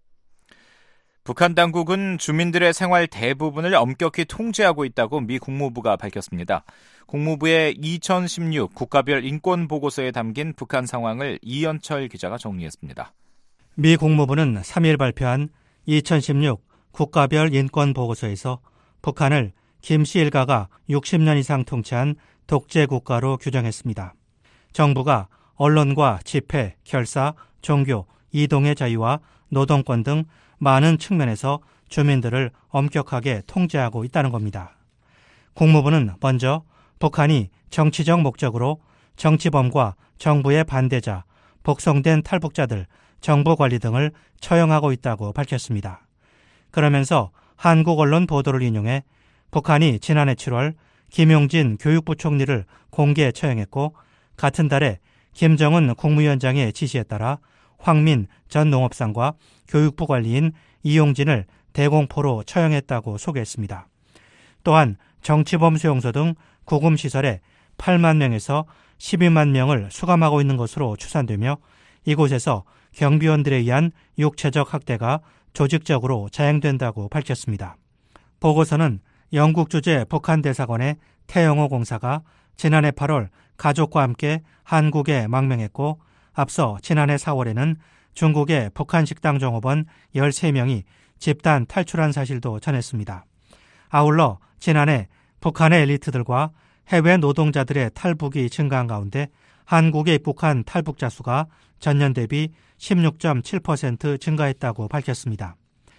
북한 당국은 주민들의 생활 대부분을 엄격히 통제하고 있다고 미 국무부가 밝혔습니다. 국무부의 이천십육 국가별 인권 보고서에 담긴 북한 상황을 이현철 기자가 정리했습니다. 미 국무부는 삼 일 발표한 이천십육 국가별 인권 보고서에서 북한을 김씨 일가가 육십 년 이상 통치한 독재 국가로 규정했습니다. 정부가 언론과 집회, 결사, 종교, 이동의 자유와 노동권 등 많은 측면에서 주민들을 엄격하게 통제하고 있다는 겁니다. 국무부는 먼저 북한이 정치적 목적으로 정치범과 정부의 반대자, 복송된 탈북자들, 정부 관리 등을 처형하고 있다고 밝혔습니다. 그러면서 한국 언론 보도를 인용해 북한이 지난해 칠월 김용진 교육부 총리를 공개 처형했고 같은 달에 김정은 국무위원장의 지시에 따라 황민 전 농업상과 교육부 관리인 이용진을 대공포로 처형했다고 소개했습니다. 또한 정치범 수용소 등 구금시설에 팔만 명에서 십이만 명을 수감하고 있는 것으로 추산되며 이곳에서 경비원들에 의한 육체적 학대가 조직적으로 자행된다고 밝혔습니다. 보고서는 영국 주재 북한 대사관의 태영호 공사가 지난해 팔월 가족과 함께 한국에 망명했고 앞서 지난해 사월에는 중국의 북한 식당 종업원 열세 명이 집단 탈출한 사실도 전했습니다. 아울러 지난해 북한의 엘리트들과 해외 노동자들의 탈북이 증가한 가운데 한국에 입국한 탈북자 수가 전년 대비 십육 점 칠 퍼센트 증가했다고 밝혔습니다.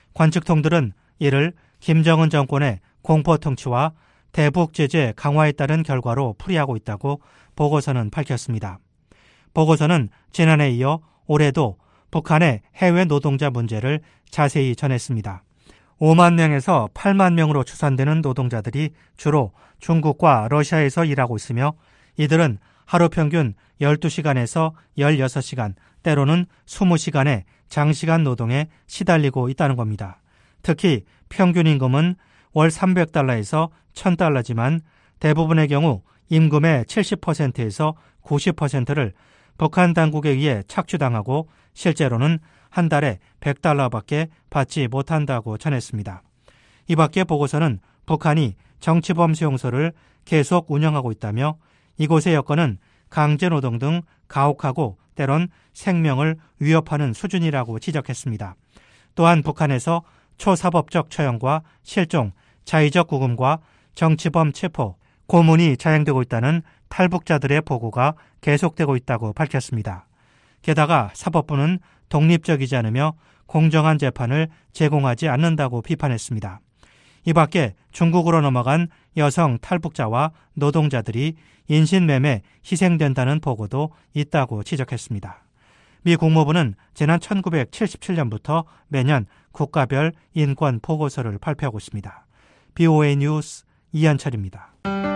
관측통들은 이를 김정은 정권의 공포 통치와 대북 제재 강화에 따른 결과로 풀이하고 있다고 보고서는 밝혔습니다. 보고서는 지난해에 이어 올해도 북한의 해외 노동자 문제를 자세히 전했습니다. 오만 명에서 팔만 명으로 추산되는 노동자들이 주로 중국과 러시아에서 일하고 있으며 이들은 하루 평균 열두 시간에서 열여섯 시간, 때로는 이십 시간의 장시간 노동에 시달리고 있다는 겁니다. 특히 평균 임금은 월 삼백 달러에서 천 달러지만 대부분의 경우 임금의 칠십 퍼센트에서 구십 퍼센트를 북한 당국에 의해 착취당하고 실제로는 한 달에 백 달러밖에 받지 못한다고 전했습니다. 이 밖에 보고서는 북한이 정치범 수용소를 계속 운영하고 있다며 이곳의 여건은 강제노동 등 가혹하고 때론 생명을 위협하는 수준이라고 지적했습니다. 또한 북한에서 초사법적 처형과 실종, 자의적 구금과 정치범 체포, 고문이 자행되고 있다는 탈북자들의 보고가 계속되고 있다고 밝혔습니다. 게다가 사법부는 독립적이지 않으며 공정한 재판을 제공하지 않는다고 비판했습니다. 이 밖에 중국으로 넘어간 여성 탈북자와 노동자들이 인신매매 희생된다는 보고도 있다고 지적했습니다. 미 국무부는 지난 천구백칠십칠 년부터 매년 국가별 인권 보고서를 발표하고 있습니다. 비오에이 뉴스 이한철입니다.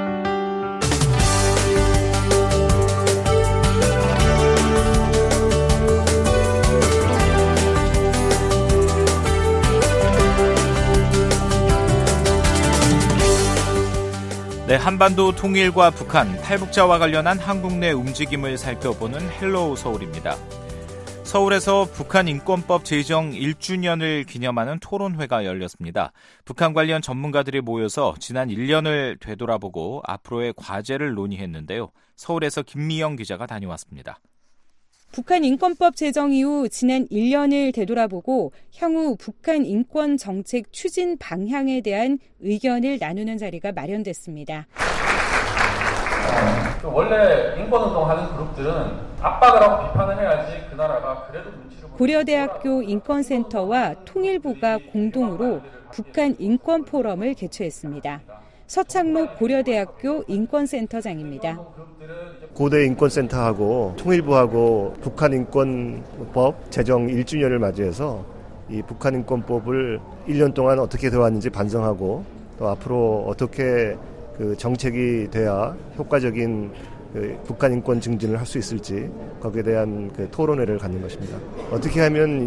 네, 한반도 통일과 북한, 탈북자와 관련한 한국 내 움직임을 살펴보는 헬로우 서울입니다. 서울에서 북한 인권법 제정 일 주년을 기념하는 토론회가 열렸습니다. 북한 관련 전문가들이 모여서 지난 일 년을 되돌아보고 앞으로의 과제를 논의했는데요. 서울에서 김미영 기자가 다녀왔습니다. 북한 인권법 제정 이후 지난 일 년을 되돌아보고 향후 북한 인권 정책 추진 방향에 대한 의견을 나누는 자리가 마련됐습니다. 어, 원래 인권운동하는 그룹들은 압박을 하고 비판을 해야지 그 나라가 그래도 눈치를 고려대학교 인권센터와 통일부가 공동으로 북한 인권포럼을 개최했습니다. 서창록 고려대학교 인권센터장입니다. 고대 인권센터하고 통일부하고 북한 인권법 제정 일 주년을 맞이해서 이 북한 인권법을 일 년 동안 어떻게 되어왔는지 반성하고 또 앞으로 어떻게 그 정책이 돼야 효과적인 그 북한 인권 증진을 할 수 있을지 거기에 대한 그 토론회를 갖는 것입니다. 어떻게 하면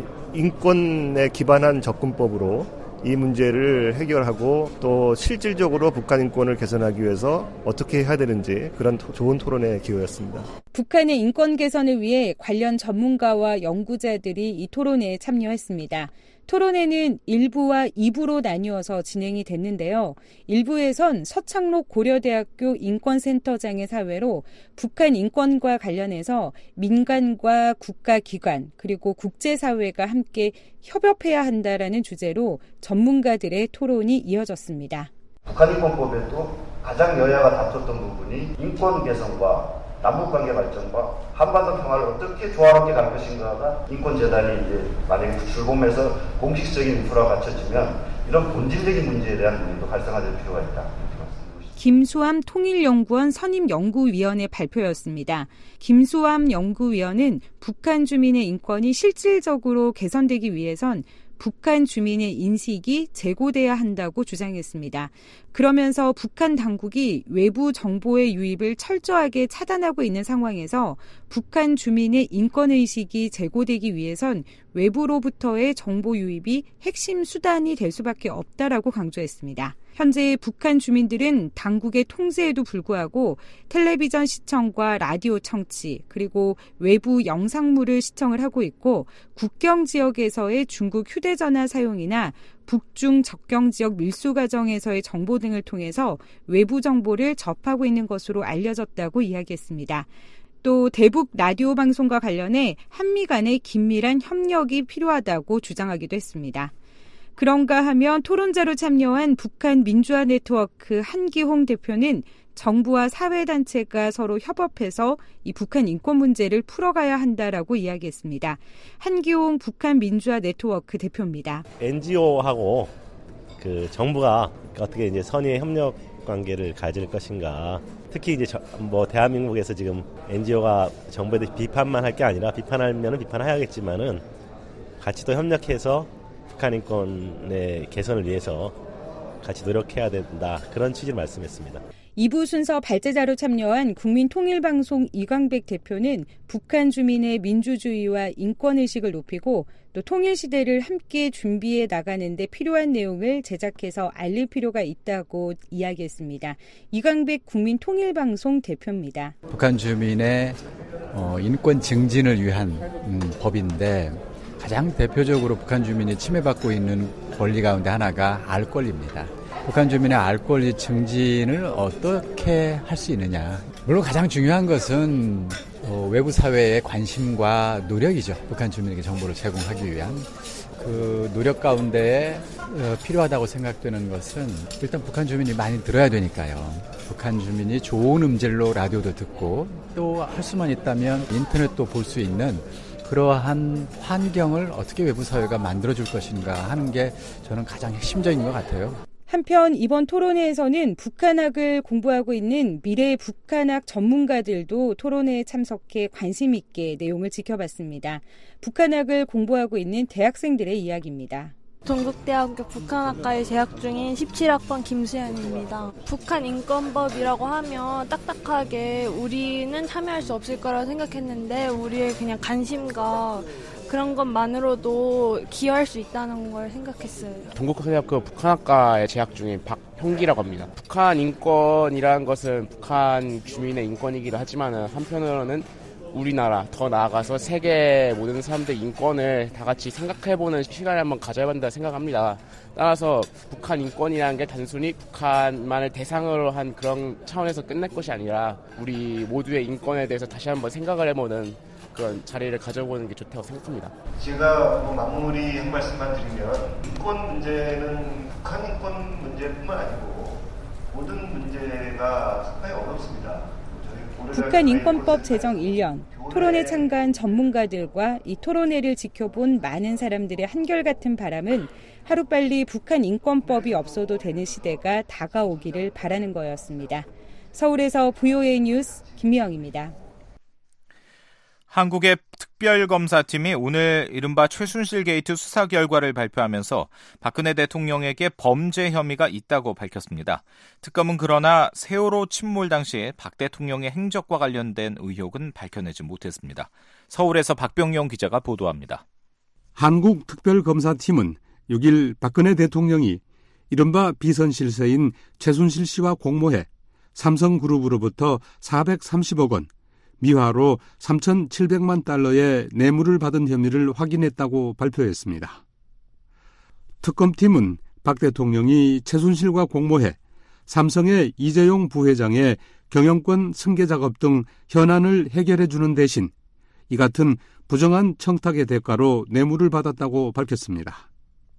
인권에 기반한 접근법으로 이 문제를 해결하고 또 실질적으로 북한 인권을 개선하기 위해서 어떻게 해야 되는지 그런 토, 좋은 토론의 기회였습니다. 북한의 인권 개선을 위해 관련 전문가와 연구자들이 이 토론회에 참여했습니다. 토론회는 일 부와 이 부로 나뉘어서 진행이 됐는데요. 일 부에선 서창록 고려대학교 인권센터장의 사회로 북한 인권과 관련해서 민간과 국가기관 그리고 국제사회가 함께 협업해야 한다라는 주제로 전문가들의 토론이 이어졌습니다. 북한 인권법에도 가장 여야가 다퉜던 부분이 인권 개선과 남북관계 발전과 한반도 평화를 어떻게 조화롭게 갈 것인가가 인권재단이 이제 만약에 출범해서 공식적인 인프라가 갖춰지면 이런 본질적인 문제에 대한 논의도 활성화될 필요가 있다. 김수함 통일연구원 선임연구위원회 발표였습니다. 김수함 연구위원은 북한 주민의 인권이 실질적으로 개선되기 위해선 북한 주민의 인식이 제고돼야 한다고 주장했습니다. 그러면서 북한 당국이 외부 정보의 유입을 철저하게 차단하고 있는 상황에서 북한 주민의 인권의식이 제고되기 위해선 외부로부터의 정보 유입이 핵심 수단이 될 수밖에 없다라고 강조했습니다. 현재 북한 주민들은 당국의 통제에도 불구하고 텔레비전 시청과 라디오 청취 그리고 외부 영상물을 시청을 하고 있고 국경 지역에서의 중국 휴대전화 사용이나 북중 접경 지역 밀수 과정에서의 정보 등을 통해서 외부 정보를 접하고 있는 것으로 알려졌다고 이야기했습니다. 또 대북 라디오 방송과 관련해 한미 간의 긴밀한 협력이 필요하다고 주장하기도 했습니다. 그런가 하면 토론자로 참여한 북한 민주화 네트워크 한기홍 대표는 정부와 사회단체가 서로 협업해서 이 북한 인권 문제를 풀어가야 한다라고 이야기했습니다. 한기홍 북한 민주화 네트워크 대표입니다. 엔지오하고 그 정부가 어떻게 이제 선의의 협력 관계를 가질 것인가. 특히 이제 저, 뭐 대한민국에서 지금 엔지오가 정부에 대해 비판만 할 게 아니라 비판하면은 비판해야겠지만은 같이 또 협력해서 북한 인권의 개선을 위해서 같이 노력해야 된다. 그런 취지를 말씀했습니다. 이 부 순서 발제자로 참여한 국민통일방송 이광백 대표는 북한 주민의 민주주의와 인권의식을 높이고 또 통일시대를 함께 준비해 나가는 데 필요한 내용을 제작해서 알릴 필요가 있다고 이야기했습니다. 이광백 국민통일방송 대표입니다. 북한 주민의 어, 인권 증진을 위한 음, 법인데 가장 대표적으로 북한 주민이 침해받고 있는 권리 가운데 하나가 알 권리입니다. 북한 주민의 알 권리 증진을 어떻게 할 수 있느냐. 물론 가장 중요한 것은 어, 외부 사회의 관심과 노력이죠. 북한 주민에게 정보를 제공하기 위한. 그 노력 가운데 어, 필요하다고 생각되는 것은 일단 북한 주민이 많이 들어야 되니까요. 북한 주민이 좋은 음질로 라디오도 듣고 또 할 수만 있다면 인터넷도 볼 수 있는 그러한 환경을 어떻게 외부 사회가 만들어줄 것인가 하는 게 저는 가장 핵심적인 것 같아요. 한편 이번 토론회에서는 북한학을 공부하고 있는 미래 북한학 전문가들도 토론회에 참석해 관심 있게 내용을 지켜봤습니다. 북한학을 공부하고 있는 대학생들의 이야기입니다. 동국대학교 북한학과에 재학 중인 십칠 학번 김수현입니다. 북한 인권법이라고 하면 딱딱하게 우리는 참여할 수 없을 거라고 생각했는데 우리의 그냥 관심과 그런 것만으로도 기여할 수 있다는 걸 생각했어요. 동국대학교 북한학과에 재학 중인 박형기라고 합니다. 북한 인권이라는 것은 북한 주민의 인권이기도 하지만 한편으로는 우리나라, 더 나아가서 세계 모든 사람들의 인권을 다 같이 생각해보는 시간을 한번 가져야 한다 생각합니다. 따라서 북한 인권이라는 게 단순히 북한만을 대상으로 한 그런 차원에서 끝낼 것이 아니라 우리 모두의 인권에 대해서 다시 한번 생각을 해보는 그런 자리를 가져보는 게 좋다고 생각합니다. 제가 뭐 마무리 한 말씀만 드리면 인권 문제는 북한 인권 문제뿐만 아니고 모든 문제가 상당히 어렵습니다. 북한 인권법 제정 일 년, 토론회 참가한 전문가들과 이 토론회를 지켜본 많은 사람들의 한결같은 바람은 하루빨리 북한 인권법이 없어도 되는 시대가 다가오기를 바라는 거였습니다. 서울에서 브이오에이 뉴스 김미영입니다. 한국의 특별검사팀이 오늘 이른바 최순실 게이트 수사 결과를 발표하면서 박근혜 대통령에게 범죄 혐의가 있다고 밝혔습니다. 특검은 그러나 세월호 침몰 당시 박 대통령의 행적과 관련된 의혹은 밝혀내지 못했습니다. 서울에서 박병영 기자가 보도합니다. 한국 특별검사팀은 육 일 박근혜 대통령이 이른바 비선실세인 최순실 씨와 공모해 삼성그룹으로부터 사백삼십억 원, 미화로 삼천칠백만 달러의 뇌물을 받은 혐의를 확인했다고 발표했습니다. 특검팀은 박 대통령이 최순실과 공모해 삼성의 이재용 부회장의 경영권 승계 작업 등 현안을 해결해 주는 대신 이 같은 부정한 청탁의 대가로 뇌물을 받았다고 밝혔습니다.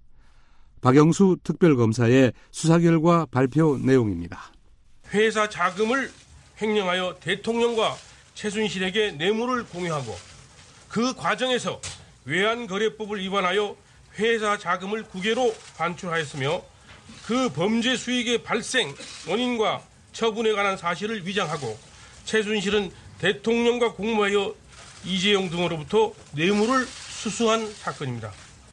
박영수 특별검사의 수사 결과 발표 내용입니다. 회사 자금을 횡령하여 대통령과 최순실에게 뇌물을 공유하고 그 과정에서 외환거래법을 위반하여 회사 자금을 국외로 반출하였으며 그 범죄 수익의 발생 원인과 처분에 관한 사실을 위장하고 최순실은 대통령과 공모하여 이재용 등으로부터 뇌물을 수수한 사건입니다.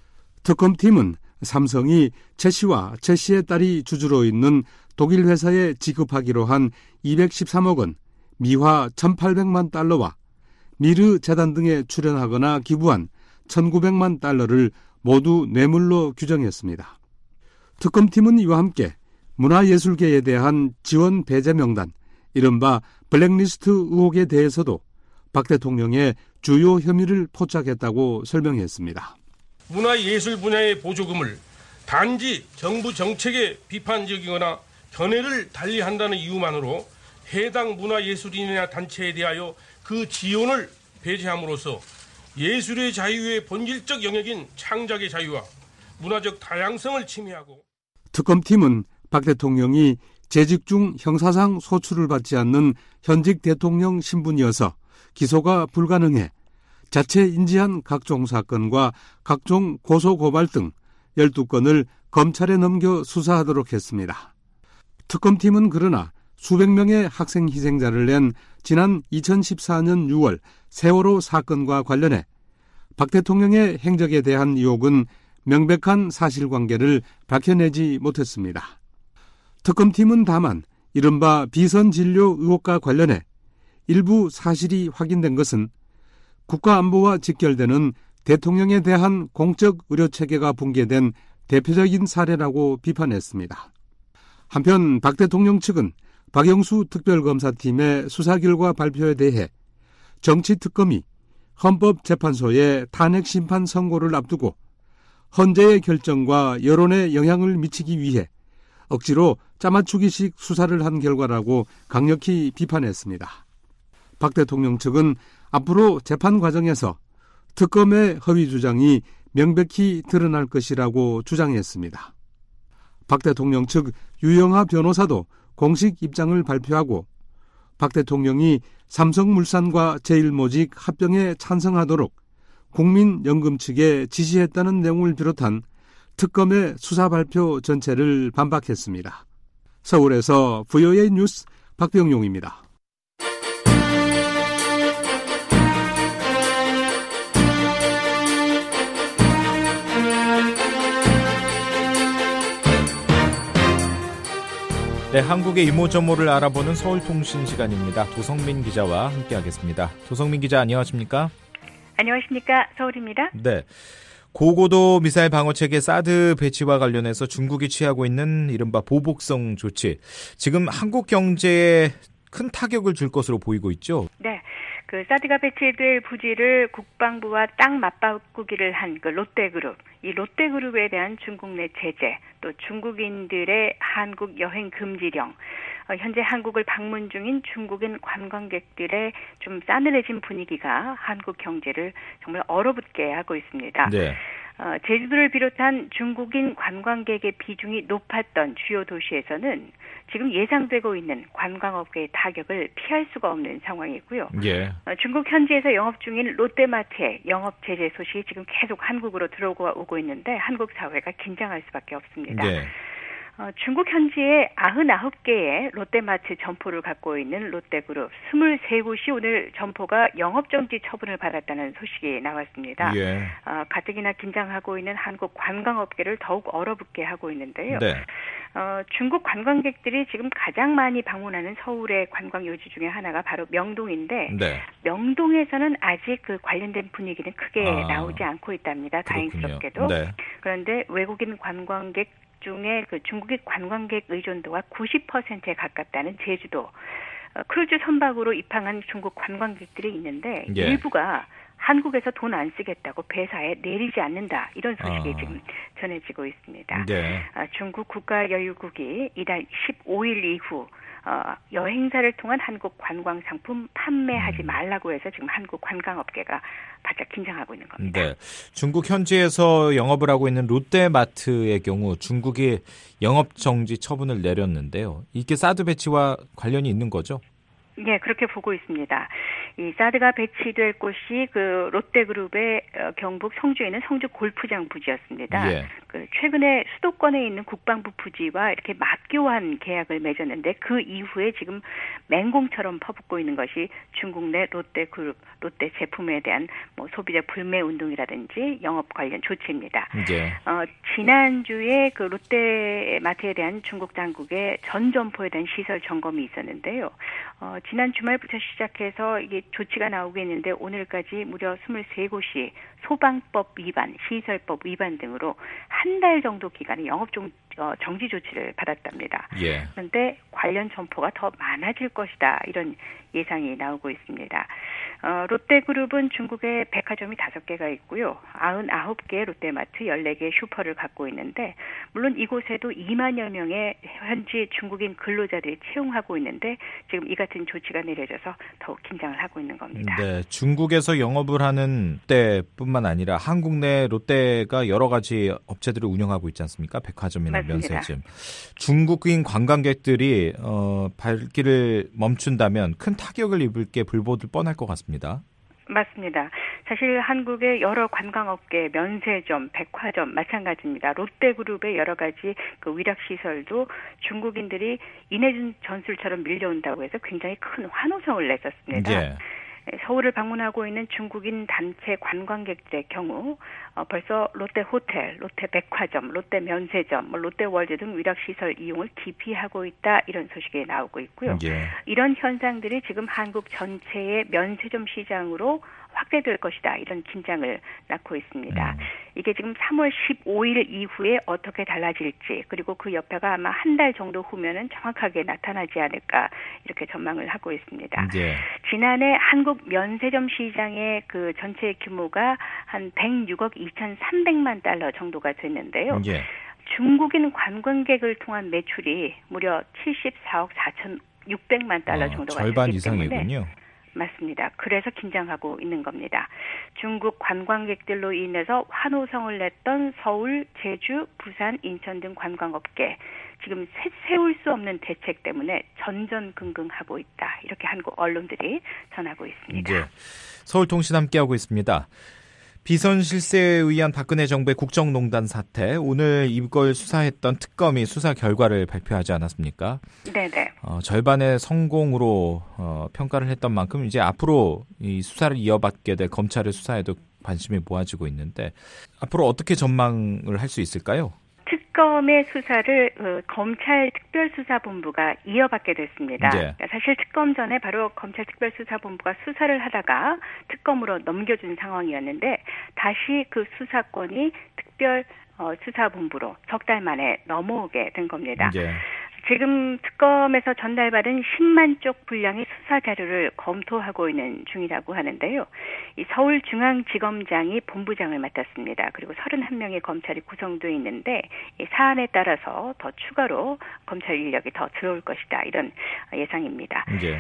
특검팀은 삼성이 최 씨와 최 씨의 딸이 주주로 있는 독일 회사에 지급하기로 한 이백십삼억 원, 미화 천팔백만 달러와 미르 재단 등에 출연하거나 기부한 천구백만 달러를 모두 뇌물로 규정했습니다. 특검팀은 이와 함께 문화예술계에 대한 지원 배제 명단, 이른바 블랙리스트 의혹에 대해서도 박 대통령의 주요 혐의를 포착했다고 설명했습니다. 문화예술 분야의 보조금을 단지 정부 정책에 비판적이거나 견해를 달리한다는 이유만으로 해당 문화예술인이나 단체에 대하여 그 지원을 배제함으로써 예술의 자유의 본질적 영역인 창작의 자유와 문화적 다양성을 침해하고 특검팀은 박 대통령이 재직 중 형사상 소출을 받지 않는 현직 대통령 신분이어서 기소가 불가능해 자체 인지한 각종 사건과 각종 고소고발 등 열두 건을 검찰에 넘겨 수사하도록 했습니다. 특검팀은 그러나 수백 명의 학생 희생자를 낸 지난 이천십사 년 유월 세월호 사건과 관련해 박 대통령의 행적에 대한 의혹은 명백한 사실관계를 밝혀내지 못했습니다. 특검팀은 다만 이른바 비선진료 의혹과 관련해 일부 사실이 확인된 것은 국가안보와 직결되는 대통령에 대한 공적 의료체계가 붕괴된 대표적인 사례라고 비판했습니다. 한편 박 대통령 측은 박영수 특별검사팀의 수사 결과 발표에 대해 정치특검이 헌법재판소의 탄핵심판 선고를 앞두고 헌재의 결정과 여론에 영향을 미치기 위해 억지로 짜맞추기식 수사를 한 결과라고 강력히 비판했습니다. 박 대통령 측은 앞으로 재판 과정에서 특검의 허위 주장이 명백히 드러날 것이라고 주장했습니다. 박 대통령 측 유영하 변호사도 공식 입장을 발표하고 박 대통령이 삼성물산과 제일모직 합병에 찬성하도록 국민연금 측에 지시했다는 내용을 비롯한 특검의 수사 발표 전체를 반박했습니다. 서울에서 브이오에이 뉴스 박병용입니다. 네, 한국의 이모저모를 알아보는 서울통신 시간입니다. 도성민 기자와 함께하겠습니다. 도성민 기자, 안녕하십니까? 안녕하십니까? 서울입니다. 네, 고고도 미사일 방어체계 사드 배치와 관련해서 중국이 취하고 있는 이른바 보복성 조치, 지금 한국 경제에 큰 타격을 줄 것으로 보이고 있죠? 네. 그 사드가 배치될 부지를 국방부와 땅 맞바꾸기를 한 그 롯데그룹, 이 롯데그룹에 대한 중국 내 제재, 또 중국인들의 한국 여행 금지령, 어, 현재 한국을 방문 중인 중국인 관광객들의 좀 싸늘해진 분위기가 한국 경제를 정말 얼어붙게 하고 있습니다. 네. 어, 제주도를 비롯한 중국인 관광객의 비중이 높았던 주요 도시에서는 지금 예상되고 있는 관광업계의 타격을 피할 수가 없는 상황이고요. 예. 어, 중국 현지에서 영업 중인 롯데마트의 영업 제재 소식이 지금 계속 한국으로 들어오고 오고 있는데 한국 사회가 긴장할 수밖에 없습니다. 네. 어, 중국 현지에 구십구 개의 롯데마트 점포를 갖고 있는 롯데그룹 이십삼 곳이 오늘 점포가 영업정지 처분을 받았다는 소식이 나왔습니다. 예. 어, 가뜩이나 긴장하고 있는 한국 관광업계를 더욱 얼어붙게 하고 있는데요. 네. 어, 중국 관광객들이 지금 가장 많이 방문하는 서울의 관광 요지 중에 하나가 바로 명동인데 네. 명동에서는 아직 그 관련된 분위기는 크게 아, 나오지 않고 있답니다. 그렇군요. 다행스럽게도. 네. 그런데 외국인 관광객 중에 그 중국인 관광객 의존도가 구십 퍼센트에 가깝다는 제주도, 어, 크루즈 선박으로 입항한 중국 관광객들이 있는데 예. 일부가 한국에서 돈 안 쓰겠다고 배사에 내리지 않는다, 이런 소식이 아. 지금 전해지고 있습니다. 네. 아, 중국 국가여유국이 이달 십오 일 이후 어, 여행사를 통한 한국 관광 상품 판매하지 음. 말라고 해서 지금 한국 관광업계가 바짝 긴장하고 있는 겁니다. 네. 중국 현지에서 영업을 하고 있는 롯데마트의 경우 중국이 영업정지 처분을 내렸는데요. 이게 사드 배치와 관련이 있는 거죠? 네, 그렇게 보고 있습니다. 이 사드가 배치될 곳이 그 롯데그룹의 경북 성주에 있는 성주 골프장 부지였습니다. 예. 그 최근에 수도권에 있는 국방부 부지와 이렇게 맞교환 계약을 맺었는데 그 이후에 지금 맹공처럼 퍼붓고 있는 것이 중국 내 롯데그룹, 롯데 제품에 대한 뭐 소비자 불매 운동이라든지 영업 관련 조치입니다. 예. 어, 지난주에 그 롯데마트에 대한 중국 당국의 전 점포에 대한 시설 점검이 있었는데요. 어, 지난 주말부터 시작해서 이게 조치가 나오겠는데 오늘까지 무려 이십삼 곳이 소방법 위반, 시설법 위반 등으로 한 달 정도 기간에 영업 정, 어, 정지 조치를 받았답니다. 예. 그런데 관련 점포가 더 많아질 것이다, 이런 예상이 나오고 있습니다. 어, 롯데그룹은 중국에 백화점이 다섯 개가 있고요. 구십구 개의 롯데마트, 열네 개의 슈퍼를 갖고 있는데 물론 이곳에도 이만여 명의 현지 중국인 근로자들이 채용하고 있는데 지금 이 같은 조치가 내려져서 더욱 긴장을 하고 있는 겁니다. 네, 중국에서 영업을 하는 롯데뿐만 아니라 한국 내 롯데가 여러 가지 업체들을 운영하고 있지 않습니까? 백화점이나 맞습니다. 면세점. 중국인 관광객들이 어, 발길을 멈춘다면 큰 타격을 입을 게 불보듯 뻔할 것 같습니다. 맞습니다. 사실 한국의 여러 관광업계, 면세점, 백화점 마찬가지입니다. 롯데그룹의 여러 가지 그 위락시설도 중국인들이 인해준 전술처럼 밀려온다고 해서 굉장히 큰 환호성을 냈었습니다. 예. 서울을 방문하고 있는 중국인 단체 관광객들의 경우 어, 벌써 롯데호텔, 롯데백화점, 롯데면세점, 뭐 롯데월드 등 위락시설 이용을 기피하고 있다, 이런 소식이 나오고 있고요. 예. 이런 현상들이 지금 한국 전체의 면세점 시장으로 확대될 것이다, 이런 긴장을 낳고 있습니다. 음. 이게 지금 삼월 십오일 이후에 어떻게 달라질지, 그리고 그 여파가 아마 한 달 정도 후면은 정확하게 나타나지 않을까, 이렇게 전망을 하고 있습니다. 예. 지난해 한국 면세점 시장의 그 전체 규모가 한 백육억 이천삼백만 달러 정도가 됐는데요. 예. 중국인 관광객을 통한 매출이 무려 칠십사억 사천육백만 달러 정도가 아, 절반 되기 때문에 이상이군요. 맞습니다. 그래서 긴장하고 있는 겁니다. 중국 관광객들로 인해서 환호성을 냈던 서울, 제주, 부산, 인천 등 관광업계 지금 세울 수 없는 대책 때문에 전전긍긍하고 있다. 이렇게 한국 언론들이 전하고 있습니다. 네. 서울통신 함께하고 있습니다. 비선 실세에 의한 박근혜 정부의 국정농단 사태, 오늘 이걸 수사했던 특검이 수사 결과를 발표하지 않았습니까? 네네. 어, 절반의 성공으로 어, 평가를 했던 만큼 이제 앞으로 이 수사를 이어받게 될 검찰의 수사에도 관심이 모아지고 있는데 앞으로 어떻게 전망을 할 수 있을까요? 특검의 수사를 어, 검찰 특별수사본부가 이어받게 됐습니다. 네. 그러니까 사실 특검 전에 바로 검찰 특별수사본부가 수사를 하다가 특검으로 넘겨준 상황이었는데 다시 그 수사권이 특별 어, 수사본부로 석 달 만에 넘어오게 된 겁니다. 네. 지금 특검에서 전달받은 십만 쪽 분량의 수사 자료를 검토하고 있는 중이라고 하는데요. 이 서울중앙지검장이 본부장을 맡았습니다. 그리고 서른한 명의 검찰이 구성되어 있는데 이 사안에 따라서 더 추가로 검찰 인력이 더 들어올 것이다. 이런 예상입니다. 네.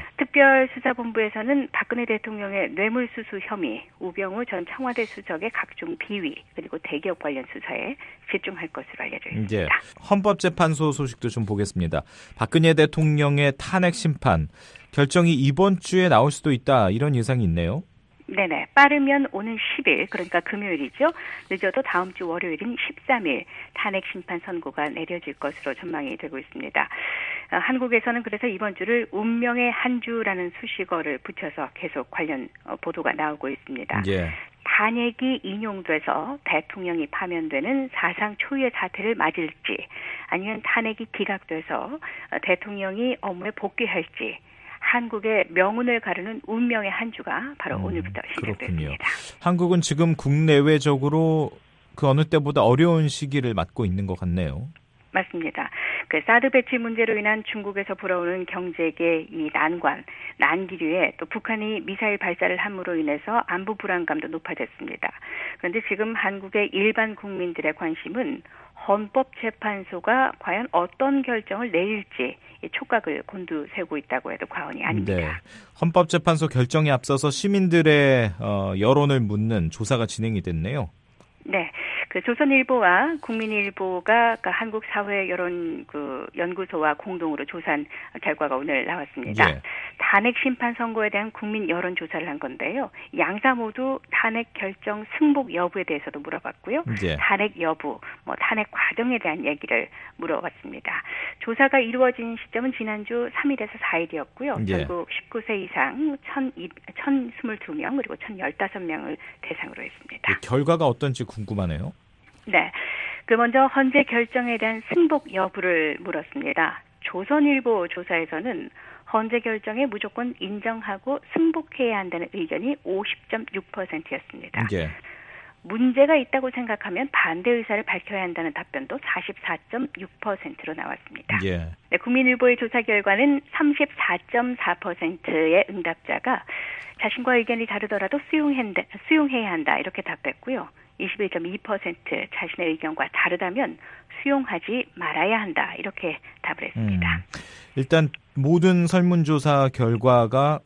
특별수사본부에서는 박근혜 대통령의 뇌물수수 혐의, 우병우 전 청와대 수석의 각종 비위, 그리고 대기업 관련 수사에 집중할 것으로 알려져 있습니다. 네. 헌법재판소 소식도 좀 보겠습니다. 박근혜 대통령의 탄핵 심판 결정이 이번 주에 나올 수도 있다. 이런 예상이 있네요. 네네. 빠르면 오는 십 일, 그러니까 금요일이죠. 늦어도 다음 주 월요일인 십삼 일 탄핵 심판 선고가 내려질 것으로 전망이 되고 있습니다. 어, 한국에서는 그래서 이번 주를 운명의 한 주라는 수식어를 붙여서 계속 관련 어, 보도가 나오고 있습니다. 예. 탄핵이 인용돼서 대통령이 파면되는 사상 초유의 사태를 맞을지 아니면 탄핵이 기각돼서 대통령이 업무에 복귀할지 한국의 명운을 가르는 운명의 한 주가 바로 음, 오늘부터 시작됐습니다. 한국은 지금 국내외적으로 그 어느 때보다 어려운 시기를 맞고 있는 것 같네요. 맞습니다. 그 사드 배치 문제로 인한 중국에서 불어오는 경제계 이 난관, 난기류에 또 북한이 미사일 발사를 함으로 인해서 안보 불안감도 높아졌습니다. 그런데 지금 한국의 일반 국민들의 관심은 헌법재판소가 과연 어떤 결정을 내릴지 촉각을 곤두세우고 있다고 해도 과언이 아닙니다. 네. 헌법재판소 결정에 앞서서 시민들의 어, 여론을 묻는 조사가 진행이 됐네요. 네, 그 조선일보와 국민일보가 그 한국 사회 여론 그 연구소와 공동으로 조사한 결과가 오늘 나왔습니다. 예. 탄핵 심판 선고에 대한 국민 여론 조사를 한 건데요. 양사 모두 탄핵 결정 승복 여부에 대해서도 물어봤고요. 예. 탄핵 여부, 뭐 탄핵 과정에 대한 얘기를 물어봤습니다. 조사가 이루어진 시점은 지난주 삼 일에서 사 일이었고요. 예. 전국 십구 세 이상 천이십이 명 그리고 천십오 명을 대상으로 했습니다. 그 결과가 어떤지 궁금하네요. 네. 그 먼저 헌재 결정에 대한 승복 여부를 물었습니다. 조선일보 조사에서는 헌재 결정에 무조건 인정하고 승복해야 한다는 의견이 오십 점 육 퍼센트였습니다. 예. 문제가 있다고 생각하면 반대 의사를 밝혀야 한다는 답변도 사십사 점 육 퍼센트로 나왔습니다. 예. 네, 국민일보의 조사 결과는 삼십사 점 사 퍼센트의 응답자가 자신과 의견이 다르더라도 수용한다, 수용해야 한다 이렇게 답했고요. 이십일 점 이 퍼센트 자신의 의견과 다르다면 수용하지 말아야 한다 이렇게 답을 했습니다. 음, 일단 모든 설문조사 결과가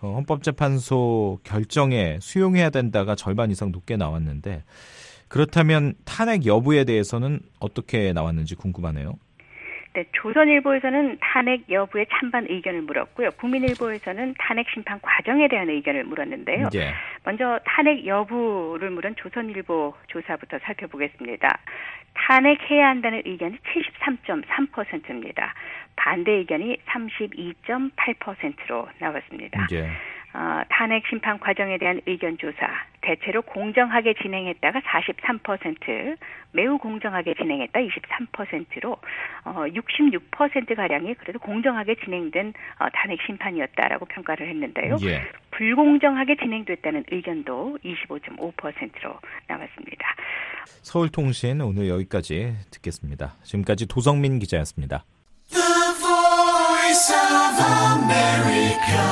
헌법재판소 결정에 수용해야 된다가 절반 이상 높게 나왔는데 그렇다면 탄핵 여부에 대해서는 어떻게 나왔는지 궁금하네요. 네, 조선일보에서는 탄핵 여부에 찬반 의견을 물었고요. 국민일보에서는 탄핵 심판 과정에 대한 의견을 물었는데요. 예. 먼저 탄핵 여부를 물은 조선일보 조사부터 살펴보겠습니다. 탄핵해야 한다는 의견이 칠십삼 점 삼 퍼센트입니다. 반대 의견이 삼십이 점 팔 퍼센트로 나왔습니다. 예. 어, 탄핵 심판 과정에 대한 의견 조사, 대체로 공정하게 진행했다가 사십삼 퍼센트, 매우 공정하게 진행했다 이십삼 퍼센트로 어, 육십육 퍼센트가량이 그래도 공정하게 진행된 어, 탄핵 심판이었다라고 평가를 했는데요. 예. 불공정하게 진행됐다는 의견도 이십오 점 오 퍼센트로 나왔습니다. 서울통신 오늘 여기까지 듣겠습니다. 지금까지 도성민 기자였습니다. The Voice of America.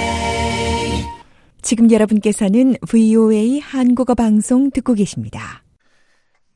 지금 여러분께서는 브이오에이 한국어 방송 듣고 계십니다.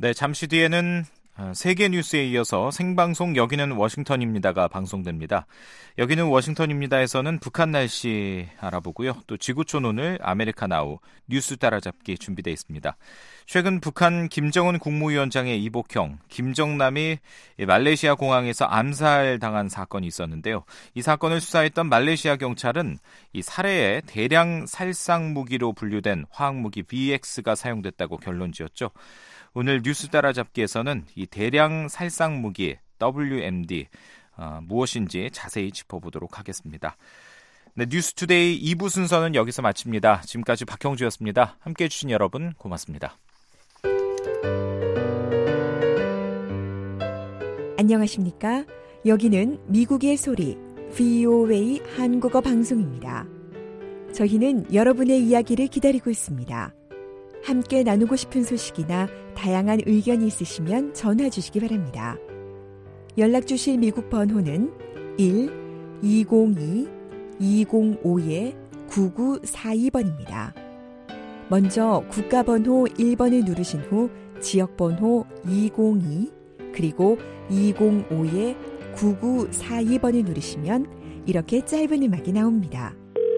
네, 잠시 뒤에는 세계 뉴스에 이어서 생방송 여기는 워싱턴입니다가 방송됩니다. 여기는 워싱턴입니다에서는 북한 날씨 알아보고요. 또 지구촌 오늘 아메리카나우 뉴스 따라잡기 준비되어 있습니다. 최근 북한 김정은 국무위원장의 이복형 김정남이 말레이시아 공항에서 암살당한 사건이 있었는데요. 이 사건을 수사했던 말레이시아 경찰은 이 살해에 대량 살상 무기로 분류된 화학무기 비엑스가 사용됐다고 결론지었죠. 오늘 뉴스 따라잡기에서는 이 대량 살상 무기 더블유엠디 어, 무엇인지 자세히 짚어보도록 하겠습니다. 네, 뉴스투데이 이 부 순서는 여기서 마칩니다. 지금까지 박형주였습니다. 함께해 주신 여러분 고맙습니다. 안녕하십니까? 여기는 미국의 소리 브이오에이 한국어 방송입니다. 저희는 여러분의 이야기를 기다리고 있습니다. 함께 나누고 싶은 소식이나 다양한 의견이 있으시면 전화 주시기 바랍니다. 연락 주실 미국 번호는 일 이공이 이공오 구구사이 번입니다. 먼저 국가번호 일 번을 누르신 후 지역번호 이공이 그리고 이공오 구구사이 번을 누르시면 이렇게 짧은 음악이 나옵니다.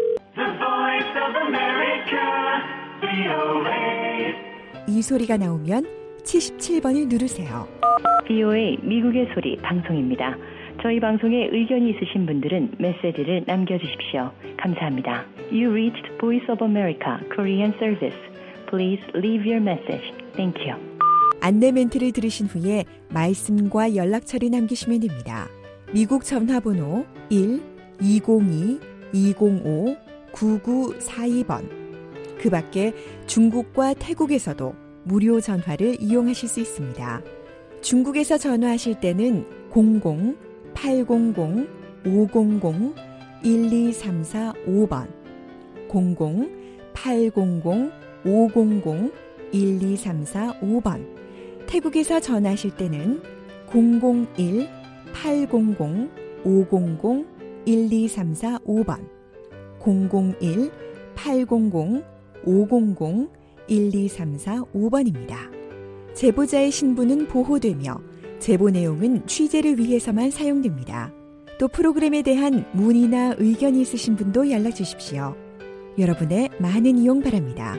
이 소리가 나오면 칠십칠 번을 누르세요. 브이오에이 미국의 소리 방송입니다. 저희 방송에 의견이 있으신 분들은 메시지를 남겨주십시오. 감사합니다. You reached Voice of America Korean Service. Please leave your message. Thank you. 안내 멘트를 들으신 후에 말씀과 연락처를 남기시면 됩니다. 미국 전화번호 일 이공이 이공오 구구사이 번. 그 밖에 중국과 태국에서도 무료 전화를 이용하실 수 있습니다. 중국에서 전화하실 때는 공공 팔공공 오공공 일이삼사오 번, 공공 팔공공 오공공 일이삼사오 번, 태국에서 전화하실 때는 공공일 팔공공 오공공 일이삼사오 번, 공공일 팔공공 오공공 일이삼사오 번입니다. 제보자의 신분은 보호되며 제보 내용은 취재를 위해서만 사용됩니다. 또 프로그램에 대한 문의나 의견이 있으신 분도 연락 주십시오. 여러분의 많은 이용 바랍니다.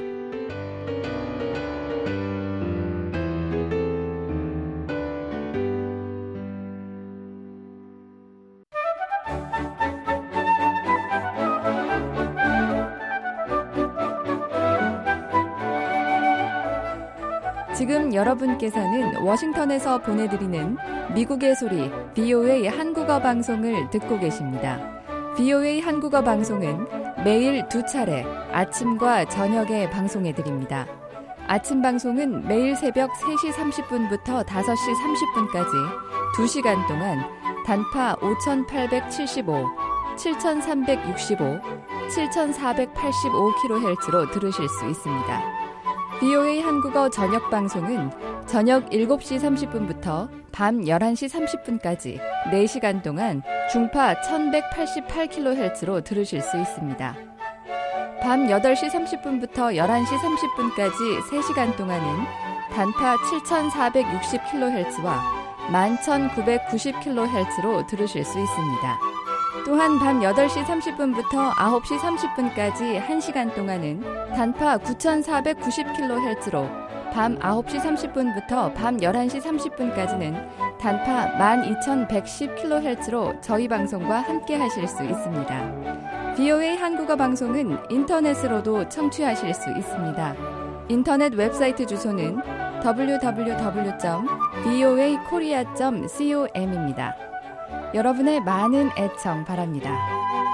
지금 여러분께서는 워싱턴에서 보내드리는 미국의 소리 브이오에이 한국어 방송을 듣고 계십니다. 브이오에이 한국어 방송은 매일 두 차례 아침과 저녁에 방송해드립니다. 아침 방송은 매일 새벽 세 시 삼십 분부터 다섯 시 삼십 분까지 두 시간 동안 단파 오천팔백칠십오, 칠천삼백육십오, 칠천사백팔십오 킬로헤르츠로 들으실 수 있습니다. 브이오에이 한국어 저녁 방송은 저녁 일곱 시 삼십 분부터 밤 열한 시 삼십 분까지 네 시간 동안 중파 천백팔십팔 킬로헤르츠로 들으실 수 있습니다. 밤 여덟 시 삼십 분부터 열한 시 삼십 분까지 세 시간 동안은 단파 칠천사백육십 킬로헤르츠와 만 천구백구십 킬로헤르츠로 들으실 수 있습니다. 또한 밤 여덟 시 삼십 분부터 아홉 시 삼십 분까지 한 시간 동안은 단파 구천사백구십 킬로헤르츠로 밤 아홉 시 삼십 분부터 밤 열한 시 삼십 분까지는 단파 만 이천백십 킬로헤르츠로 저희 방송과 함께 하실 수 있습니다. 브이오에이 한국어 방송은 인터넷으로도 청취하실 수 있습니다. 인터넷 웹사이트 주소는 더블유 더블유 더블유 점 브이오에이 코리아 점 com입니다. 여러분의 많은 애청 바랍니다.